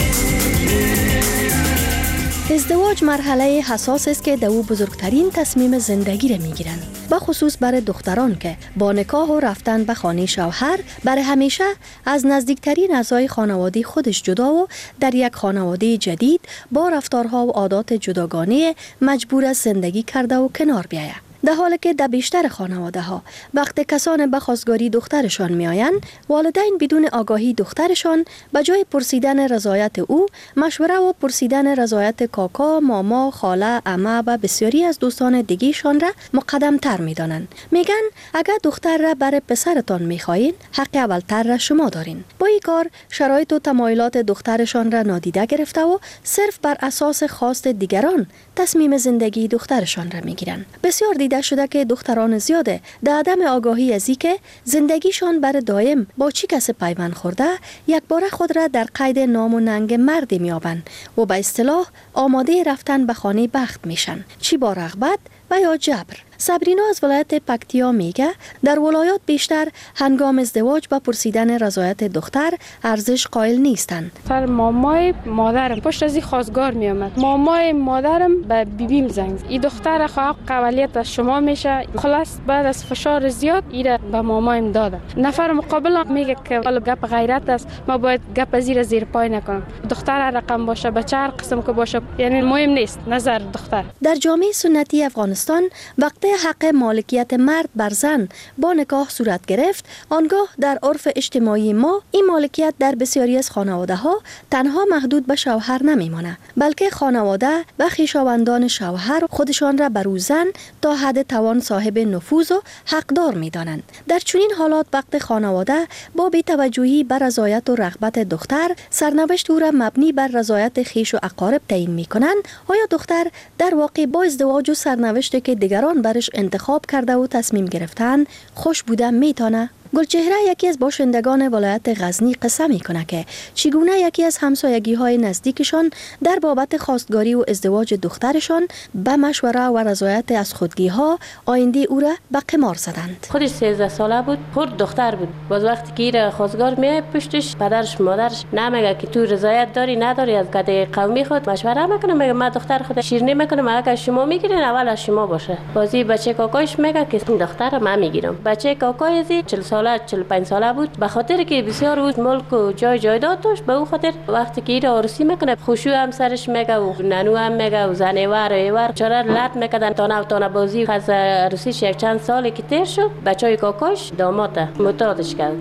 ازدواج مرحله حساس است که دو بزرگترین تصمیم زندگی را میگیرند، به خصوص برای دختران که با نکاح و رفتن به خانه شوهر برای همیشه از نزدیکترین اعضای خانواده خودش جدا و در یک خانواده جدید با رفتارها و عادات جداگانه مجبور است زندگی کرده و کنار بیاید. در حالی که در بیشتر خانواده ها وقتی کسان به خواستگاری دخترشان می آیند، والدین بدون آگاهی دخترشان به جای پرسیدن رضایت او، مشوره و پرسیدن رضایت کاکا، ماما، خاله، عمه و بسیاری از دوستان دیگیشان را مقدم تر می دانند. میگن اگر دختر را برای پسرتان می خواهید، حق اولتر را شما دارین. با این کار شرایط و تمایلات دخترشان را نادیده گرفته و صرف بر اساس خواست دیگران تصمیم زندگی دخترشان را می گیرند. بسیار دیده شده که دختران زیاده در عدم آگاهی از اینکه زندگیشان بر دائم با چی کس پیوند خورده، یک بار خود را در قید نام و ننگ مردی میابند و به اصطلاح آماده رفتن به خانه بخت میشن، چی با رغبت و یا جبر. صبرینا از ولایت پکتیا میگه در ولایات بیشتر هنگام ازدواج با پرسیدن رضایت دختر ارزش قائل نیستند. سر مامای مادرم پشت از این خواستگار میامد، مامای مادرم به بیبیم زنگ زد، این دختر خواهق قبلیت از شما میشه. خلاص بعد از فشار زیاد ایره به مامایم داده. نفر مقابل میگه که گپ غیرت است، ما باید گپ زیر پای نکنم. دختر رقم باشه، بچه هر قسم که باشه، یعنی مهم نیست نظر دختر. در جامعه سنتی افغانستان وقتی حق مالکیت مرد بر زن با نکاح صورت گرفت، آنگاه در عرف اجتماعی ما این مالکیت در بسیاری از خانواده ها تنها محدود به شوهر نمیمانه، بلکه خانواده و خویشاوندان شوهر خودشان را بر او زن تا حد توان صاحب نفوذ و حقدار می‌دانند. در چنین حالات وقت خانواده با بی‌توجهی بر رضایت و رغبت دختر سرنوشت او را مبنی بر رضایت خویش و اقارب تعیین می‌کنند، آیا دختر در واقع با ازدواج و سرنوشتی که دیگران برش انتخاب کرده و تصمیم گرفتن خوش بودن میتونه؟ گلچهره یکی از باشندگان ولایت غزنی قصه میکنه که چگونه یکی از همسایگی های نزدیکشان در بابت خواستگاری و ازدواج دخترشان به مشوره و رضایت از خودگی ها آینده او را به قمار زدند. خودش 13 ساله بود، خود دختر بود. باز وقتی که خواستگار میاد پشتش پدرش مادرش نمیگه که تو رضایت داری نداری، از قده قومی خود مشوره میکنه، میگه من دختر خود شیرینی میکنم، اگه شما میگیرین اول از شما باشه. بازی بچه کاکایش میگه که دختر من میگیرم. بچه کاکای 40 ساله 45 ساله بود، به خاطر که بسیار روز ملک و جای جایداد داشت، به او خاطر وقتی که ایرا عروسی میکنه خوشو هم سرش میگه و ننو هم میگه و زنوار ایوار چرا لط میکردن تانه بازی. از عروسیش یک چند سالی که تیر شد، بچهای کاکاش داماده معتادش کرد.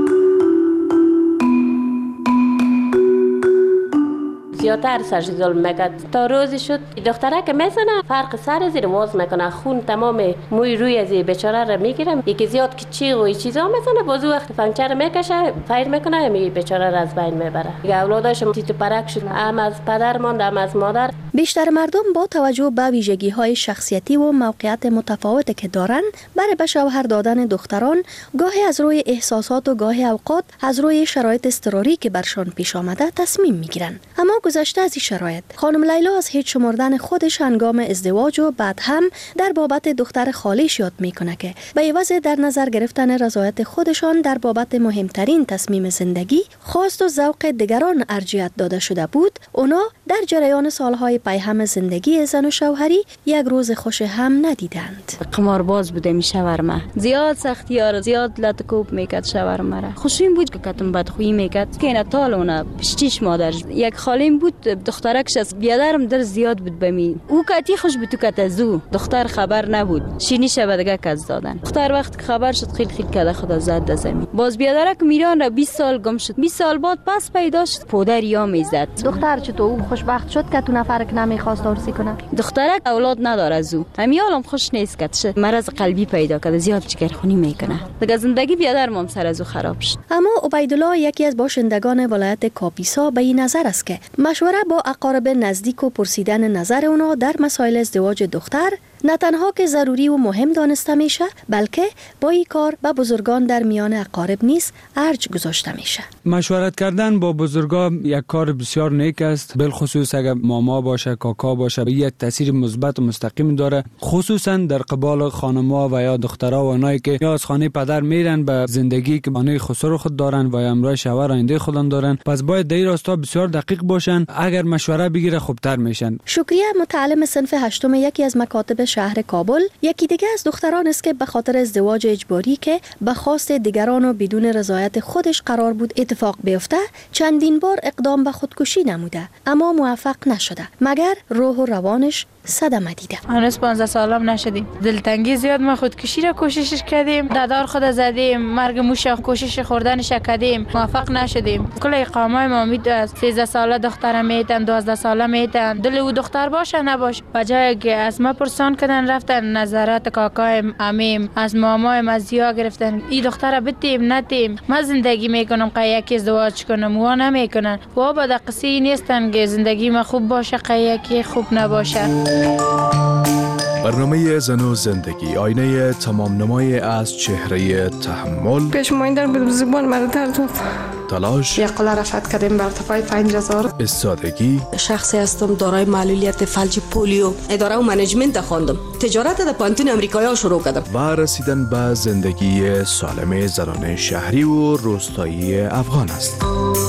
زیادتر سرش ظلم میکرد تا روزی شد دختره که میزنه فرق سر زیر واز میکنه، خون تمام موی روی از بیچاره را میگیرم، یکی زیاد که چیغ و چیزا میزنه، بازو وقت پنچر میکشه فایر میکنه، می بیچاره را از بین میبره. اولاداش تیتو پرک شد، هم از پدر ماند هم از مادر. بیشتر مردم با توجه به ویژگی های شخصیتی و موقعیت متفاوتی که دارند برای به شوهر دادن دختران گاهی از روی احساسات و گاهی اوقات از روی شرایط اضطراری که برشان پیش آمده تصمیم میگیرند. اما گذشته از این شرایط خانم لیلا از هیچ شمردن خودش هنگام ازدواج و بعد هم در بابت دختر خالیش یاد میکنه که به عوض در نظر گرفتن رضایت خودشان در بابت مهمترین تصمیم زندگی خواست و ذوق دیگران ارجحیت داده شده بود، اونا در جریان سالهای پیهم زندگی زن و شوهری یک روز خوش هم ندیدند. قمارباز بوده می شاورما، زیاد سختیار زیاد لطکوب میکرد شاورما را. خوشیم بود که کتم بدخویی میکرد که اینا تالونه پشتیش مادر یک خالیم بود دخترکش از بیادرم در زیاد بود بمی او کتی خوش بود تو کتزو دختر خبر نبود شینی شبدگه کز دادن دختر وقت که خبر شد خیلی کده خدا زد در زمین باز بیادرک میران را 20 سال گم شد 20 سال بعد پس پیدا شد پودر یا میزد دختر چطور او خوشبخت شد که تو نفرک نمیخواست عروسی کنه دخترک اولاد نداره از او همیالم خوش نیست که مرض قلبی پیدا کرده زیاد جگرخونی میکنه دیگه زندگی بیادرم سر از او خراب شد. اما عبیدالله یکی از باشندگان ولایت کاپیسا به این نظر است که مشوره با اقارب نزدیک و پرسیدن نظر اونا در مسائل ازدواج دختر نه تنها که ضروری و مهم دانسته میشه بلکه با این کار به بزرگان در میان اقارب نیز ارج گذاشته میشه. مشورت کردن با بزرگان یک کار بسیار نیک است، بالخصوص اگر ماما باشه کاکا باشه یک تاثیر مثبت و مستقیم داره، خصوصا در قبال خانم‌ها و یا دخترها و اونایی که یا از خانه پدر میرن به زندگی که خانه خسرو خود دارن و یا امرای شوهر آینده خودن دارن. پس باید در این راستا بسیار دقیق باشن، اگر مشوره بگیره خوبتر میشن. شکریه متعلم صنف هشتم یکی از مکاتب شهر کابل یکی دیگه از دختران است که به خاطر ازدواج اجباری که به خواست دیگران و بدون رضایت خودش قرار بود اتفاق بیفته چندین بار اقدام به خودکشی نموده اما موفق نشده مگر روح و روانش صدمه دیده. هنوز 15 سالم نشدیم. دلتنگی زیاد ما خودکشی را کوشش کردیم، ددار خود زدیم، مرگ موش کوشش خوردنش کردیم، موفق نشدیم. کل اقامه ما امید 13 ساله دختر میتن، 12 ساله میتن، دل او دختر باشه نباشه. بجای که از ما پرسان کردن رفتن نظرات کاکایم، عمیم، از مامایم از زیا گرفتن. این دختر بدیم ندیم. ما زندگی میکنم که یکی ازدواج کنم و نمیکنن. و بعد قصی نیستن که زندگی ما خوب باشه که یکی خوب نباشه. برنامه زن و زندگی آینه تمام نمای از چهره تحمل پیشمایندن به زبان مرا درد داد تلاش یقلا رفت کردیم بر ارتفاع 5000 استادگی شخصی هستم دارای معلولیت فلج پولیو اداره و منیجمنت خواندم تجارت در پانتون امریکایی شروع کردم و رسیدن به زندگی سالم زنان شهری و روستایی افغان است.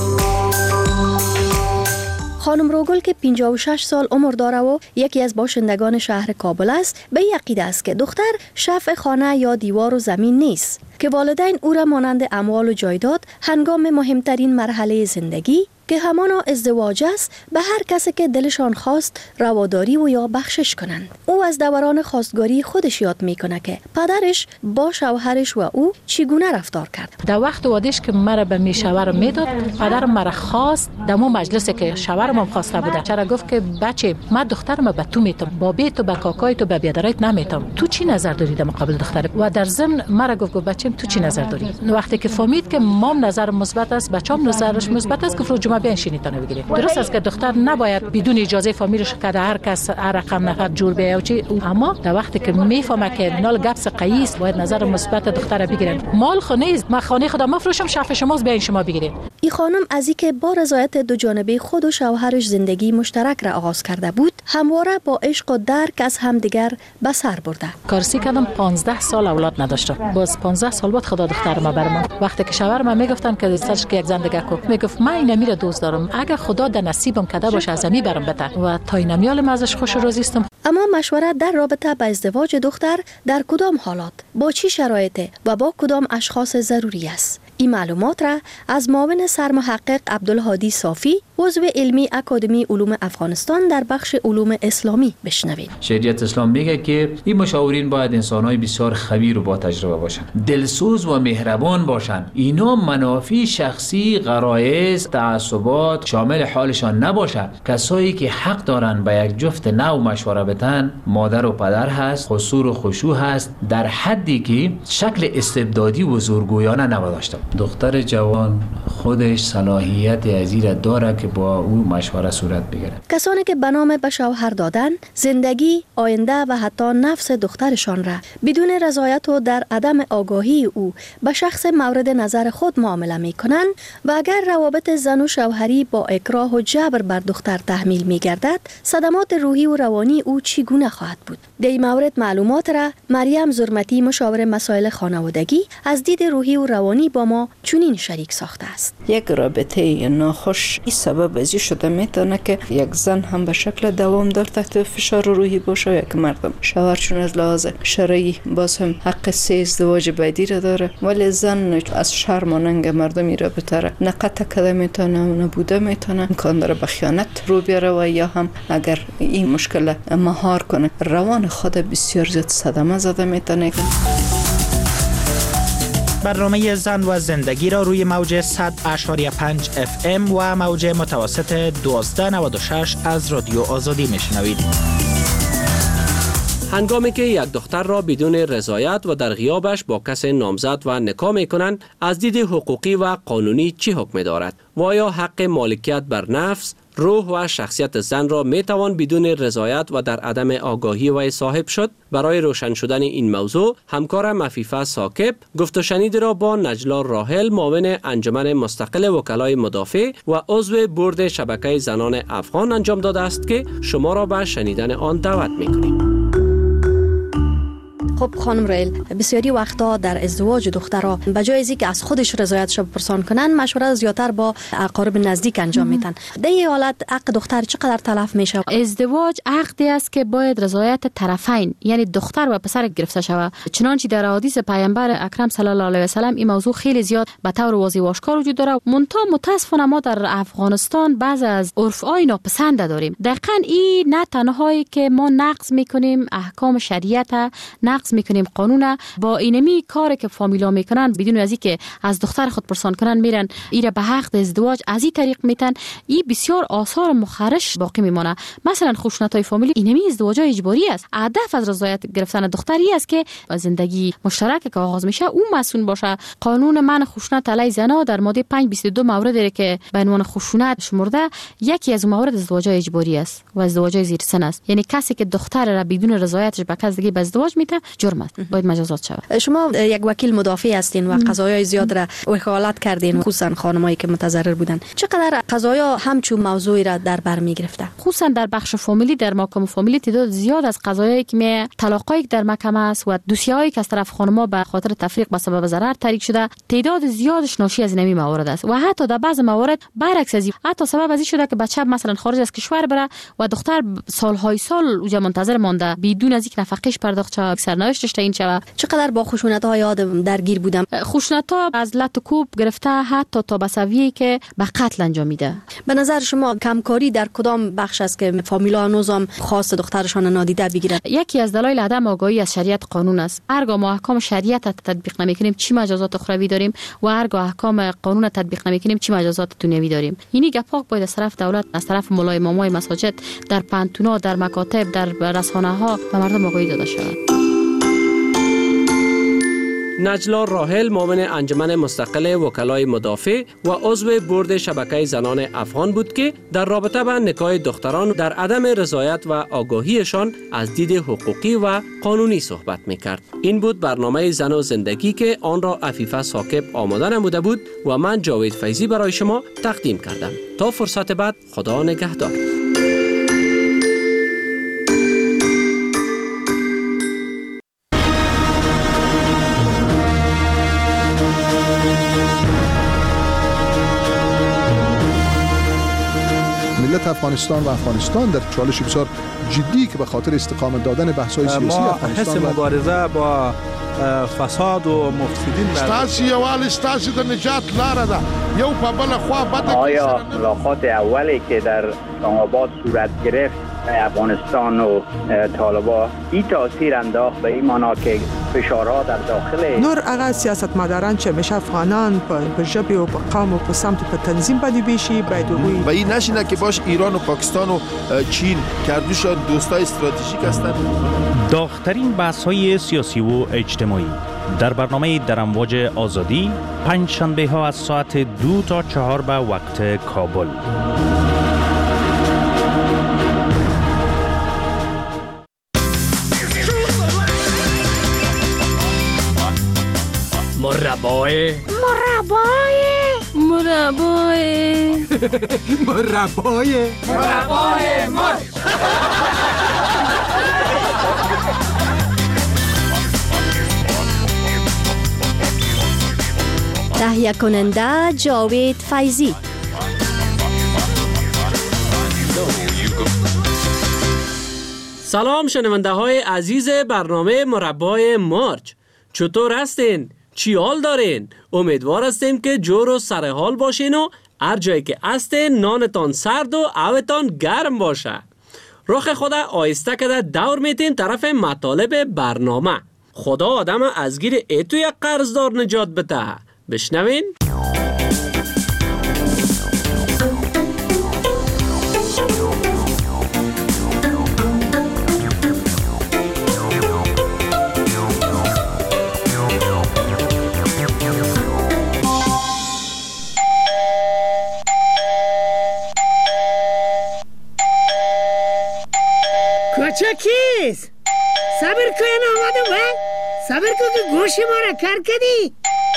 خانم روگل که 56 سال عمر داره و یکی از باشندگان شهر کابل است به عقیده است که دختر شفع خانه یا دیوار و زمین نیست که والدین او را مانند اموال و جایداد هنگام مهمترین مرحله زندگی که همانا ازدواج است به هر کسی که دلشان خواست رواداری و یا بخشش کنند. او از دوران خواستگاری خودش یاد میکنه که پدرش با شوهرش و او چگونه رفتار کرد. در وقت وادش که مرا به می شوهر میداد پدرم مرا خواست در مو مجلسی که شوهرم خواسته بوده چرا گفت که بچه من دخترم به تو میتم با بیت و به کاکای تو به بیادرایت نمیتم تو چی نظر داری در مقابل دختر و در ضمن مرا گفت بچه تو چی نظر داری وقتی که فهمید که مام نظر مثبت است بچه‌م نظرش مثبت است گفت جمعه بیان شینیتانه بگیرید. درست است که دختر نباید بدون اجازه فامیلش که هر کس هر رقم نفر جور بیاو چی اما در وقتی که میفهمه که نال گپس قیس باید نظر مثبت دختر بگیرن مال خانه است من خانه خودم مفروشم شفع شماست بیاین شما بگیرید. این خانم از اینکه با رضایت دو جانبه خود و شوهرش زندگی مشترک را آغاز کرده بود همواره با عشق و درک از همدیگر به سر برده. کارسی کردم 15 سال اولاد نداشتم باز 15 سال بعد خدا دخترم برام وقتی که شوهرم میگفتن که سرش که یک زندگی کو میگفت من این میره دوست دارم اگر خدا در نصیبم کده باشه از می برم بته و تا این میالم ازش خوش راضی استم. اما مشورت در رابطه با ازدواج دختر در کدام حالات با چی شرایط و با کدام اشخاص ضروری است این معلومات را از معاون سرمحقق عبدالهادی صافی عضو علمی اکادمی علوم افغانستان در بخش علوم اسلامی بشنوید. شریعت اسلام میگه که این مشاورین باید انسان‌های بسیار خبیر و با تجربه باشن، دلسوز و مهربان باشن. اینا منافع شخصی، غرایز، تعصبات شامل حالشان نباشه. کسایی که حق دارن به یک جفت نو مشوره بدن مادر و پدر هست، خصوص و خشوع هست در حدی که شکل استبدادی و زورگویانه نباشه. دختر جوان خودش صلاحیت ازیر داره که با او مشوره صورت بگیره. کسانی که به نام به شوهر دادن زندگی، آینده و حتی نفس دخترشان را بدون رضایت و در عدم آگاهی او به شخص مورد نظر خود معامله می کنند و اگر روابط زن و شوهری با اکراه و جبر بر دختر تحمیل می گردد صدمات روحی و روانی او چگونه خواهد بود؟ در این مورد معلومات را مریم زرمتی مشاور مسائل خانوادگی از دید روحی و روانی با ما چنین شریک ساخته است. یک رابطه ناخوش سبب ازی شده میتونه که یک زن هم به شکل دوامدار تحت فشار روحی باشه و یک مردم. شوهرشون از لحاظ شرعی باز هم حق 3 ازدواج بعدی را داره، ولی زن از شرم و ننگ مردمی را بتره نه قطع کده میتونه و نه بوده میتونه، امکان داره به خیانت رو بیاره و یا هم اگر این مشکل مهار کنه روان خود بسیار زیاد صدمه زده میتونه. برنامه زن و زندگی را روی موج 100.5 FM و موج متوسط 1296 از رادیو آزادی میشنوید. هنگامی که یک دختر را بدون رضایت و در غیابش با کسی نامزد و نکاح می‌کنند، از دید حقوقی و قانونی چی حکم دارد؟ و آیا حق مالکیت بر نفس، روح و شخصیت زن را میتوان بدون رضایت و در عدم آگاهی وی صاحب شد؟ برای روشن شدن این موضوع همکارم عفیفه ثاقب گفت و شنید را با نجلا راحل، معاون انجمن مستقل وکلای مدافع و عضو بورد شبکه زنان افغان انجام داده است که شما را به شنیدن آن دعوت میکنیم. خب خانم ریل، بسیاری وقتا در ازدواج دخترها به جای اینکه از خودش رضایتش بپرسان کنن مشوره زیاتر با اقارب نزدیک انجام میدن. در این حالت حق دختر چقدر تلف میشه؟ ازدواج عقدی است که باید رضایت طرفین یعنی دختر و پسر گرفته شود. چنانچه در احادیث پیامبر اکرم صلی الله علیه و سلم این موضوع خیلی زیاد به طور واضح و آشکار وجود داره. منتها متاسفانه ما در افغانستان بعض از عرف‌های ناپسند داریم. دقیقاً این نه تنهایی که ما نقض میکنیم احکام شریعت، نقض میکنیم قانون، با اینمی کاری که فامیلا میکنن بدون از اینکه از دختر خود پرسان کنن میرن ایره به حق ازدواج از این طریق میتن، این بسیار آثار مخرش باقی میمونه. مثلا خشونت‌های فامیلی اینمی ازدواج اجباری است. هدف از رضایت گرفتن دختری است که زندگی مشترک که آغاز میشه او مسئول باشه. قانون منع خشونت علیه زنان در ماده 522 مورد داره که به عنوان خشونت شمرده. یکی از موارد ازدواج اجباری است و ازدواج زیر سن است. یعنی کسی که دختر را بدون رضایتش به کس دیگه به ازدواج میده جرم است، باید مجازات شود. شما یک وکیل مدافع هستین و قضایای زیاد را وکالت کردین، خصوصا خانمایی که متضرر بودن. چقدر قضایا همچون موضوعی را در بر میگرفته؟ خصوصا در بخش فامیلی، در محکمه فامیلی تعداد زیاد از قضایایی که طلاقایی در محکمه است و دوسیه‌هایی که از طرف خانم‌ها به خاطر تفریق به سبب ضرر تحریک شده، تعداد زیادش ناشی از این موارد است و حتی در بعض موارد برعکس از این، حتی سبب از این شده که بچه مثلا خارج از کشور بره و دختر سال‌های سال اونجا منتظر مانده بدون از اینکه نفقه‌اش پرداخت شود، سرنوشتش تعیین شود. چقدر با خشونت‌های آدم درگیر بودم؟ خشونت‌ها از لط و کوب گرفته حتی تا به سویه که به قتل انجام میده. به نظر شما کمکاری در کدام بخش است که فامیلا نظام خاص دخترشان نادیده بگیرن؟ یکی از دلایل عدم آگاهی از شریعت قانون است. هرگاه ما احکام شریعت تطبیق نمی‌کنیم چی مجازات اخروی داریم و هرگاه احکام قانون تطبیق نمی‌کنیم چی مجازات دنیوی داریم. اینی گپاک باید از طرف دولت، از طرف مولای امامای مساجد، در پنتونا، در مکاتب، در رسانه‌ها به مردم آگاهی داده شود. نجلا راحل، معاون انجمن مستقل وکلای مدافع و عضو بورد شبکه زنان افغان بود که در رابطه با نکاح دختران در عدم رضایت و آگاهیشان از دید حقوقی و قانونی صحبت میکرد. این بود برنامه زن و زندگی که آن را عفیفه ثاقب آماده نموده بود و من جاوید فیضی برای شما تقدیم کردم. تا فرصت بعد، خدا نگهدار. ملت افغانستان و افغانستان در چالش بسیار جدی که به خاطر استقامت دادن بحث‌های سیاسی افغانستان حس مبارزه با فساد و مفسدین ستاسي یوال ستاسي د نجات لاره ده یو په بل خوا بد. آیا ملاقات اولی که در اسلام آباد صورت گرفت افغانستان و طالبان این تاثیر انداخت به این معنا که فشارها در داخل نور هغه سیاستمداران چې مشه افغانان په ژبه او په قوم او په سمت په تنظیم باندې بشي باید و این نشینه که باش ایران و پاکستان و چین کردوشان دوستای استراتژیک هستند. داغ‌ترین بحث‌های سیاسی و اجتماعی در برنامه در امواج آزادی، پنج شنبه ها از ساعت 2 تا 4 به وقت کابل. مربای تهیه کننده جاوید فیضی. سلام شنونده های عزیز برنامه مربای مارچ، چطور هستین؟ چی حال دارین؟ امیدوار هستیم که جور و سر حال باشین و هر جایی که هستین نانتان سرد و اوتان گرم باشه. رخ خدا آیسته کده دور میتین طرف مطالب برنامه. خدا آدم از گیر ایتو یک قرضدار نجات بده. بشنوین؟ کوچکیز صبر کن آمدم و صبر کن که گوش ما را کار کردی.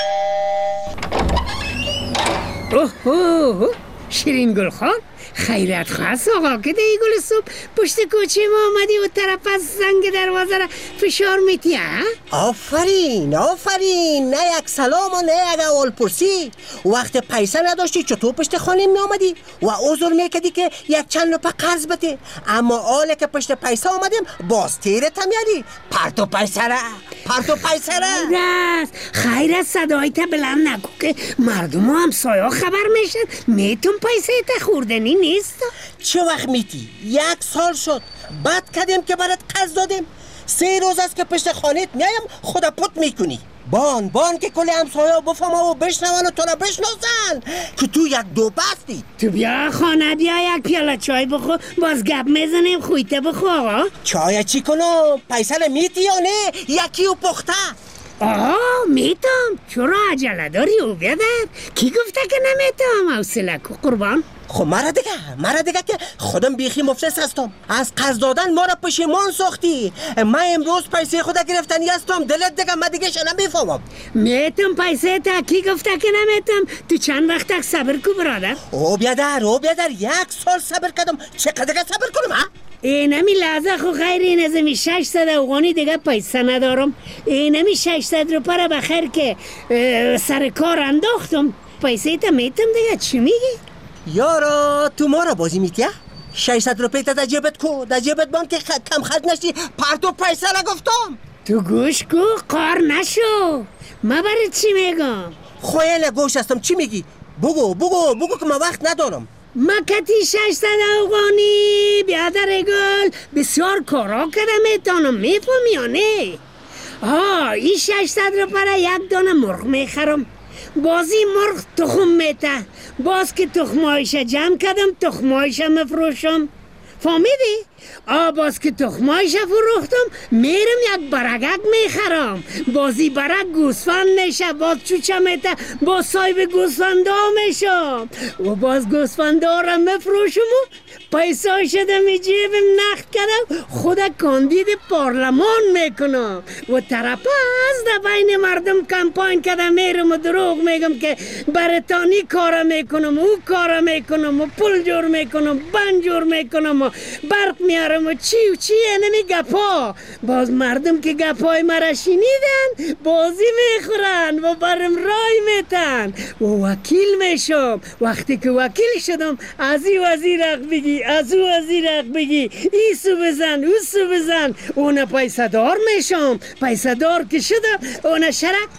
اوه شیرین گل خان خیرت خواست آقا که دی گل صبح پشت کوچه ما آمدی و طرف از زنگ دروازه را فشار میتی ها؟ آفرین نه یک سلام و نه یک اول پرسی. وقت پیسه نداشتی چطور پشت خانه می آمدی و عذر میکردی که یک چند روپه قرض بده، اما حالا که پشت پیسه آمدیم باز تیرت هم یادی پرتو پیسه را خیرت صدایت بلند نگو که مردم هم سایا خبر میشن میتون پیسه تا خوردنی نیست. چه وقت میتی؟ 1 سال شد بعد کردیم که برات قرض دادیم. 3 روز است که پشت خانهت میایم خدا پت میکنی. بان که کلی همسایا بفهمه و بشنون و تو را بشناسن که تو یک دو بستی. تو بیا خانه بیا یک پیاله چای بخور باز گپ میزنیم خویته بخور آقا. چای چی کنم؟ پیسه میتی یا نه؟ یکی و پخته. میتم. چرا عجله داری او بیادر؟ کی گفته که نمیتم؟ حوصله کو قربان. خب مرا دیگه که خودم بیخی مفلس هستم. از قرض دادن ما را پشیمان ساختی. من امروز پیسه خود گرفتنی هستم. دلت دیگه من دیگه شنم میفهمم. میتم پیسه تا کی گفته که نمیتم؟ تو چند وقت تک صبر کو برادر؟ او بیادر 1 سال صبر کردم. چقدر دیگه صبر کنم ها؟ اینمی لحظه خو غیر این ازمی 600 افغانی دیگه پیسه ندارم. اینمی 600 روپه را بخیر که سر کار انداختم. پیسه تا میتم دیگه چی میگی؟ یارا تو ما را بازی میتیه؟ 600 روپه تا در جیبت بان که کم خرج نشتی پرتو پیسه را گفتم. تو گوش کو قار نشو. من برای چی میگم؟ خویل گوش هستم. چی میگی؟ بگو که من وقت ندارم. مکتی 600 افغانی بیادر گل بسیار کارا کده میتونم میفهمی یا نه؟ این 600 روپه را 1 دانه مرغ میخرم. بازی مرغ تخم میته. باز که تخمایش جمع کردم تخمایش مفروشم. فهمیدی؟ باز که تخمایش فروختم میرم یک برگک میخرم. بازی برگ گوسفند میشه. باز چوچه میته باز صاحب گوسفنده میشم و باز گوسفنده را مفروشم و پیسه شده می جیبم نقد کردم خدا کاندید پارلمان میکنم و طرف از در بین مردم کمپاین کردم میرم و دروغ میگم که برتانی کار میکنم او کار میکنم و پول جور میکنم بند جور میکنم و برق میارم و چی نمی گپا. باز مردم که گپای مرا شنیدن بازی میخورن و برم رای میتن و وکیل میشم. وقتی که وکیل شدم از این وزیر حق بگی از او وزیر حق بگی ایسو بزن اوسو بزن اون پیسه دار میشم. پیسه دار که شدم اون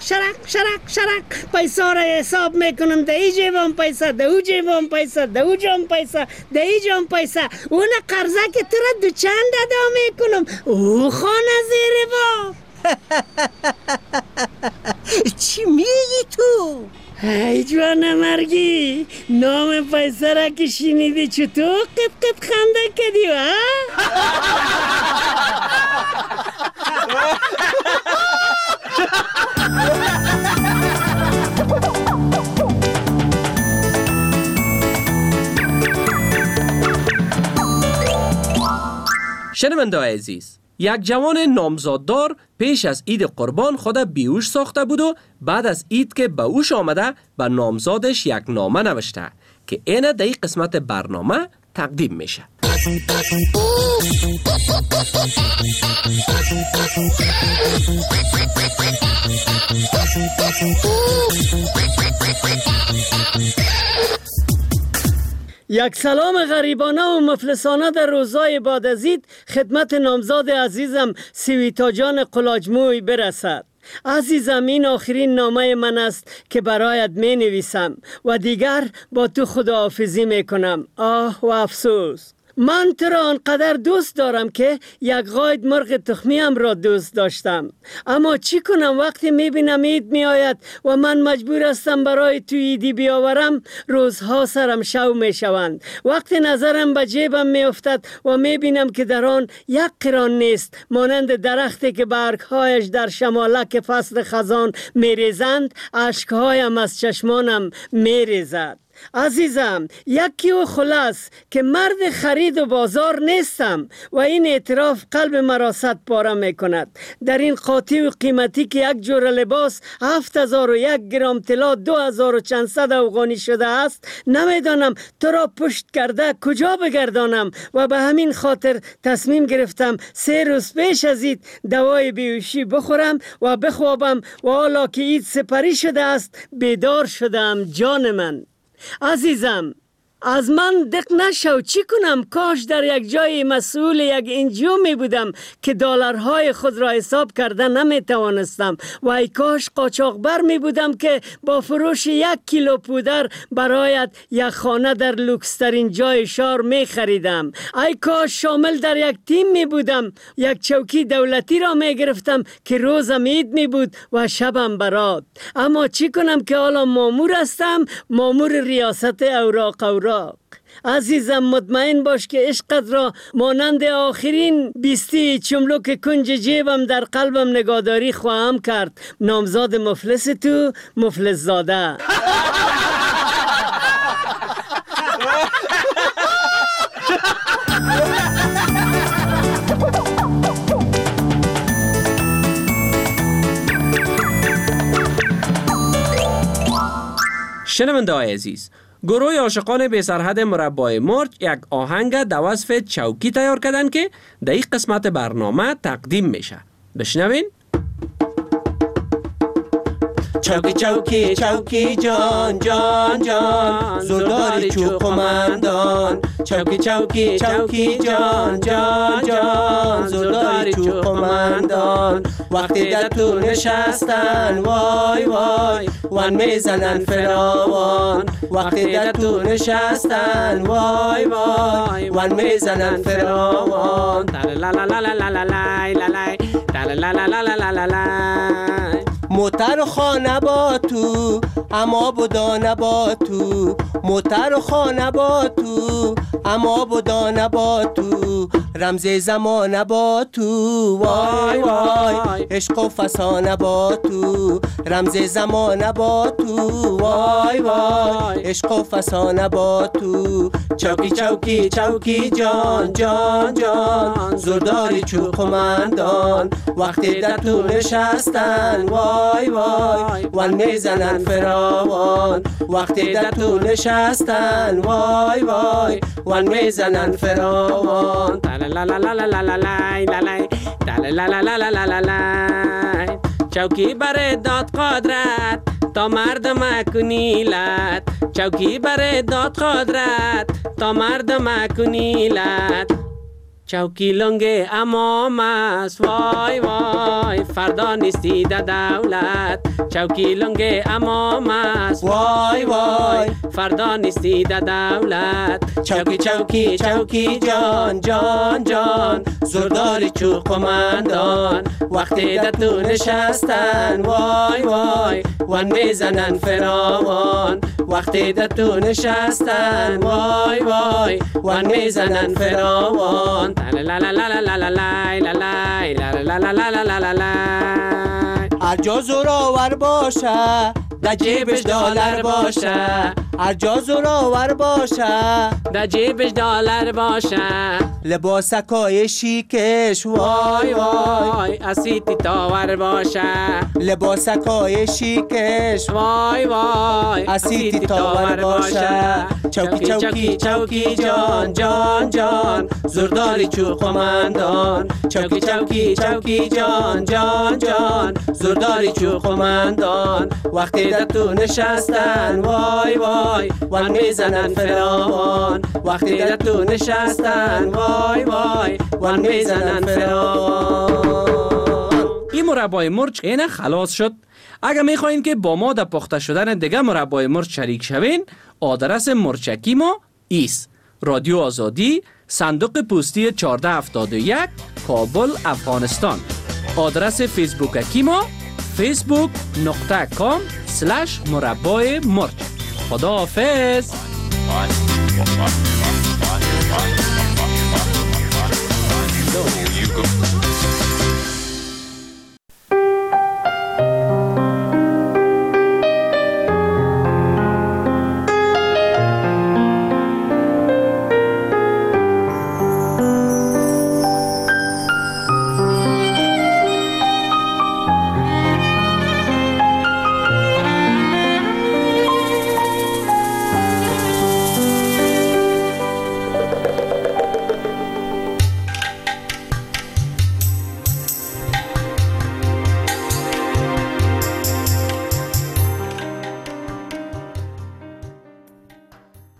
شرک پیسه را حساب میکنم. ده ای جیبم پیسه ده او جیبم پیسه ده او جام پیسه ده ای جام پیسه اون قرضه که تو را دو چند ادا میکنم او خانه زیر با. چی میگی تو؟ ای جوان مرگی نام پیسه را که شنیدی چطور قب خنده کردی و شنونده عزیز، یک جوان نامزاددار پیش از عید قربان خود بیهوش ساخته بود و بعد از عید که به هوش آمده به نامزادش یک نامه نوشته که اینه در این قسمت برنامه تقدیم میشه. یک سلام غریبانه و مفلسانه در روزهای بعد از عید خدمت نامزاد عزیزم سویتا جان قلاجموی برسد. عزیزم، این آخرین نامه من است که برایت می نویسم و دیگر با تو خداحافظی می کنم. آه و افسوس، من تو را آنقدر دوست دارم که یک قاید مرغ تخمیم را دوست داشتم، اما چی کنم وقتی میبینم عید میآید و من مجبور هستم برای تو عیدی بیاورم، روزها سرم شو میشوند. وقتی نظرم به جیبم میافتد و میبینم که در آن یک قران نیست، مانند درختی که برگهایش در شمالک فصل خزان میریزند، اشکهایم از چشمانم میریزد. عزیزم، یکی و خلاص که مرد خرید و بازار نیستم و این اعتراف قلب مرا صد پاره می کند. در این قاطی و قیمتی که یک جور لباس 7001 گرم طلا 2400 افغانی شده است، نمیدانم تو را پشت کرده کجا بگردانم و به همین خاطر تصمیم گرفتم 3 روز پیش از عید دوای بیهوشی بخورم و بخوابم و حالا که عید سپری شده است بیدار شدم. جان من عزیزم، از من دق نشو. چی کنم؟ کاش در یک جای مسئول یک انجیو می بودم که دلارهای خود را حساب کرده نمی توانستم، و ای کاش قاچاقبر می بودم که با فروش 1 کیلو پودر برایت یک خانه در لوکسترین جای شهر می خریدم. ای کاش شامل در یک تیم می بودم، یک چوکی دولتی را می گرفتم که روزم عید می بود و شبم برات. اما چی کنم که حالا مامور هستم، مامور ریاست اوراق. عزیزم، مطمئن باش که عشقت را مانند آخرین بیستی چملک کنج جیبم در قلبم نگهداری خواهم کرد. نامزاد مفلس تو، مفلس زاده. شنونده های عزیز، گروه عاشقان بی سرحد مربای مرج یک آهنگ در وصف چوکی تیار کردن که در این قسمت برنامه تقدیم میشه. بشنوین. چوکی چوکی چوکی جان جان جان، زرداری چوب قماندان. چوکی چوکی چوکی جان جان جان، زرداری چوب قماندان. وقتی در تو نشستن وای وای، وان میزنن فراوان. وقتی در تو نشستن وای وای، وان میزنن فراوان. موتر خانه با تو، اما بدانه با تو. موتر خانه با تو، اما بدانه با تو. رمز زمانه با تو، وای وای، عشق و فسانه با تو. رمز زمانه با تو، وای وای، عشق و فسانه با تو. چوکی چوکی چوکی جان جان جان، زرداری چوب قماندان. وقتی در تو نشستن وای وای، وان میزنن فراوان. وقتی در تو نشستن وای وای، وان میزنن فراوان. چوکی بر داد قدرت تا مردم کنیلت. چوکی بر داد قدرت تا مردم کنیلت. چوکی لنگ امام است وای وای، فردا نیستی در دولت. چوکی لنگ امام است وای وای، فردا نیستی در دولت. چوکی چوکی چوکی جان جان جان، زرداری چوب قماندان. وقتی در تو نشستن وای وای، وان میزنن فراوان. وقتی در تو نشستن وای وای، وان میزنن فراوان. هر جا زورآور باشه در جیبش دلار باشه. هر جا زورآور باشه در جیبش دلار باشه. لباسکای شیکش وای وای، اسیتی تاور باشه. لباسکای شیکش وای وای، اسیتی تاور باشه. چوکی چوکی چوکی جان جان جان زرداری چوقمندان چوکی چوکی چوکی جان جان جان زرداری چوقمندان وقتی در تو نشستن وای وای وان میزنن فراوان وقتی در تو نشستن وای وای وان میزنن فراوان. این مربای مرچ اینه خلاص شد. اگر میخواین که با ما در پخته شدن دیگه مربای مرچ شریک شوین، آدرس مرچکی ما ایست: رادیو آزادی، صندوق پستی 1471، کابل، افغانستان. آدرس فیسبوکی ما facebook.com/مربای مرچ. خداحافظ.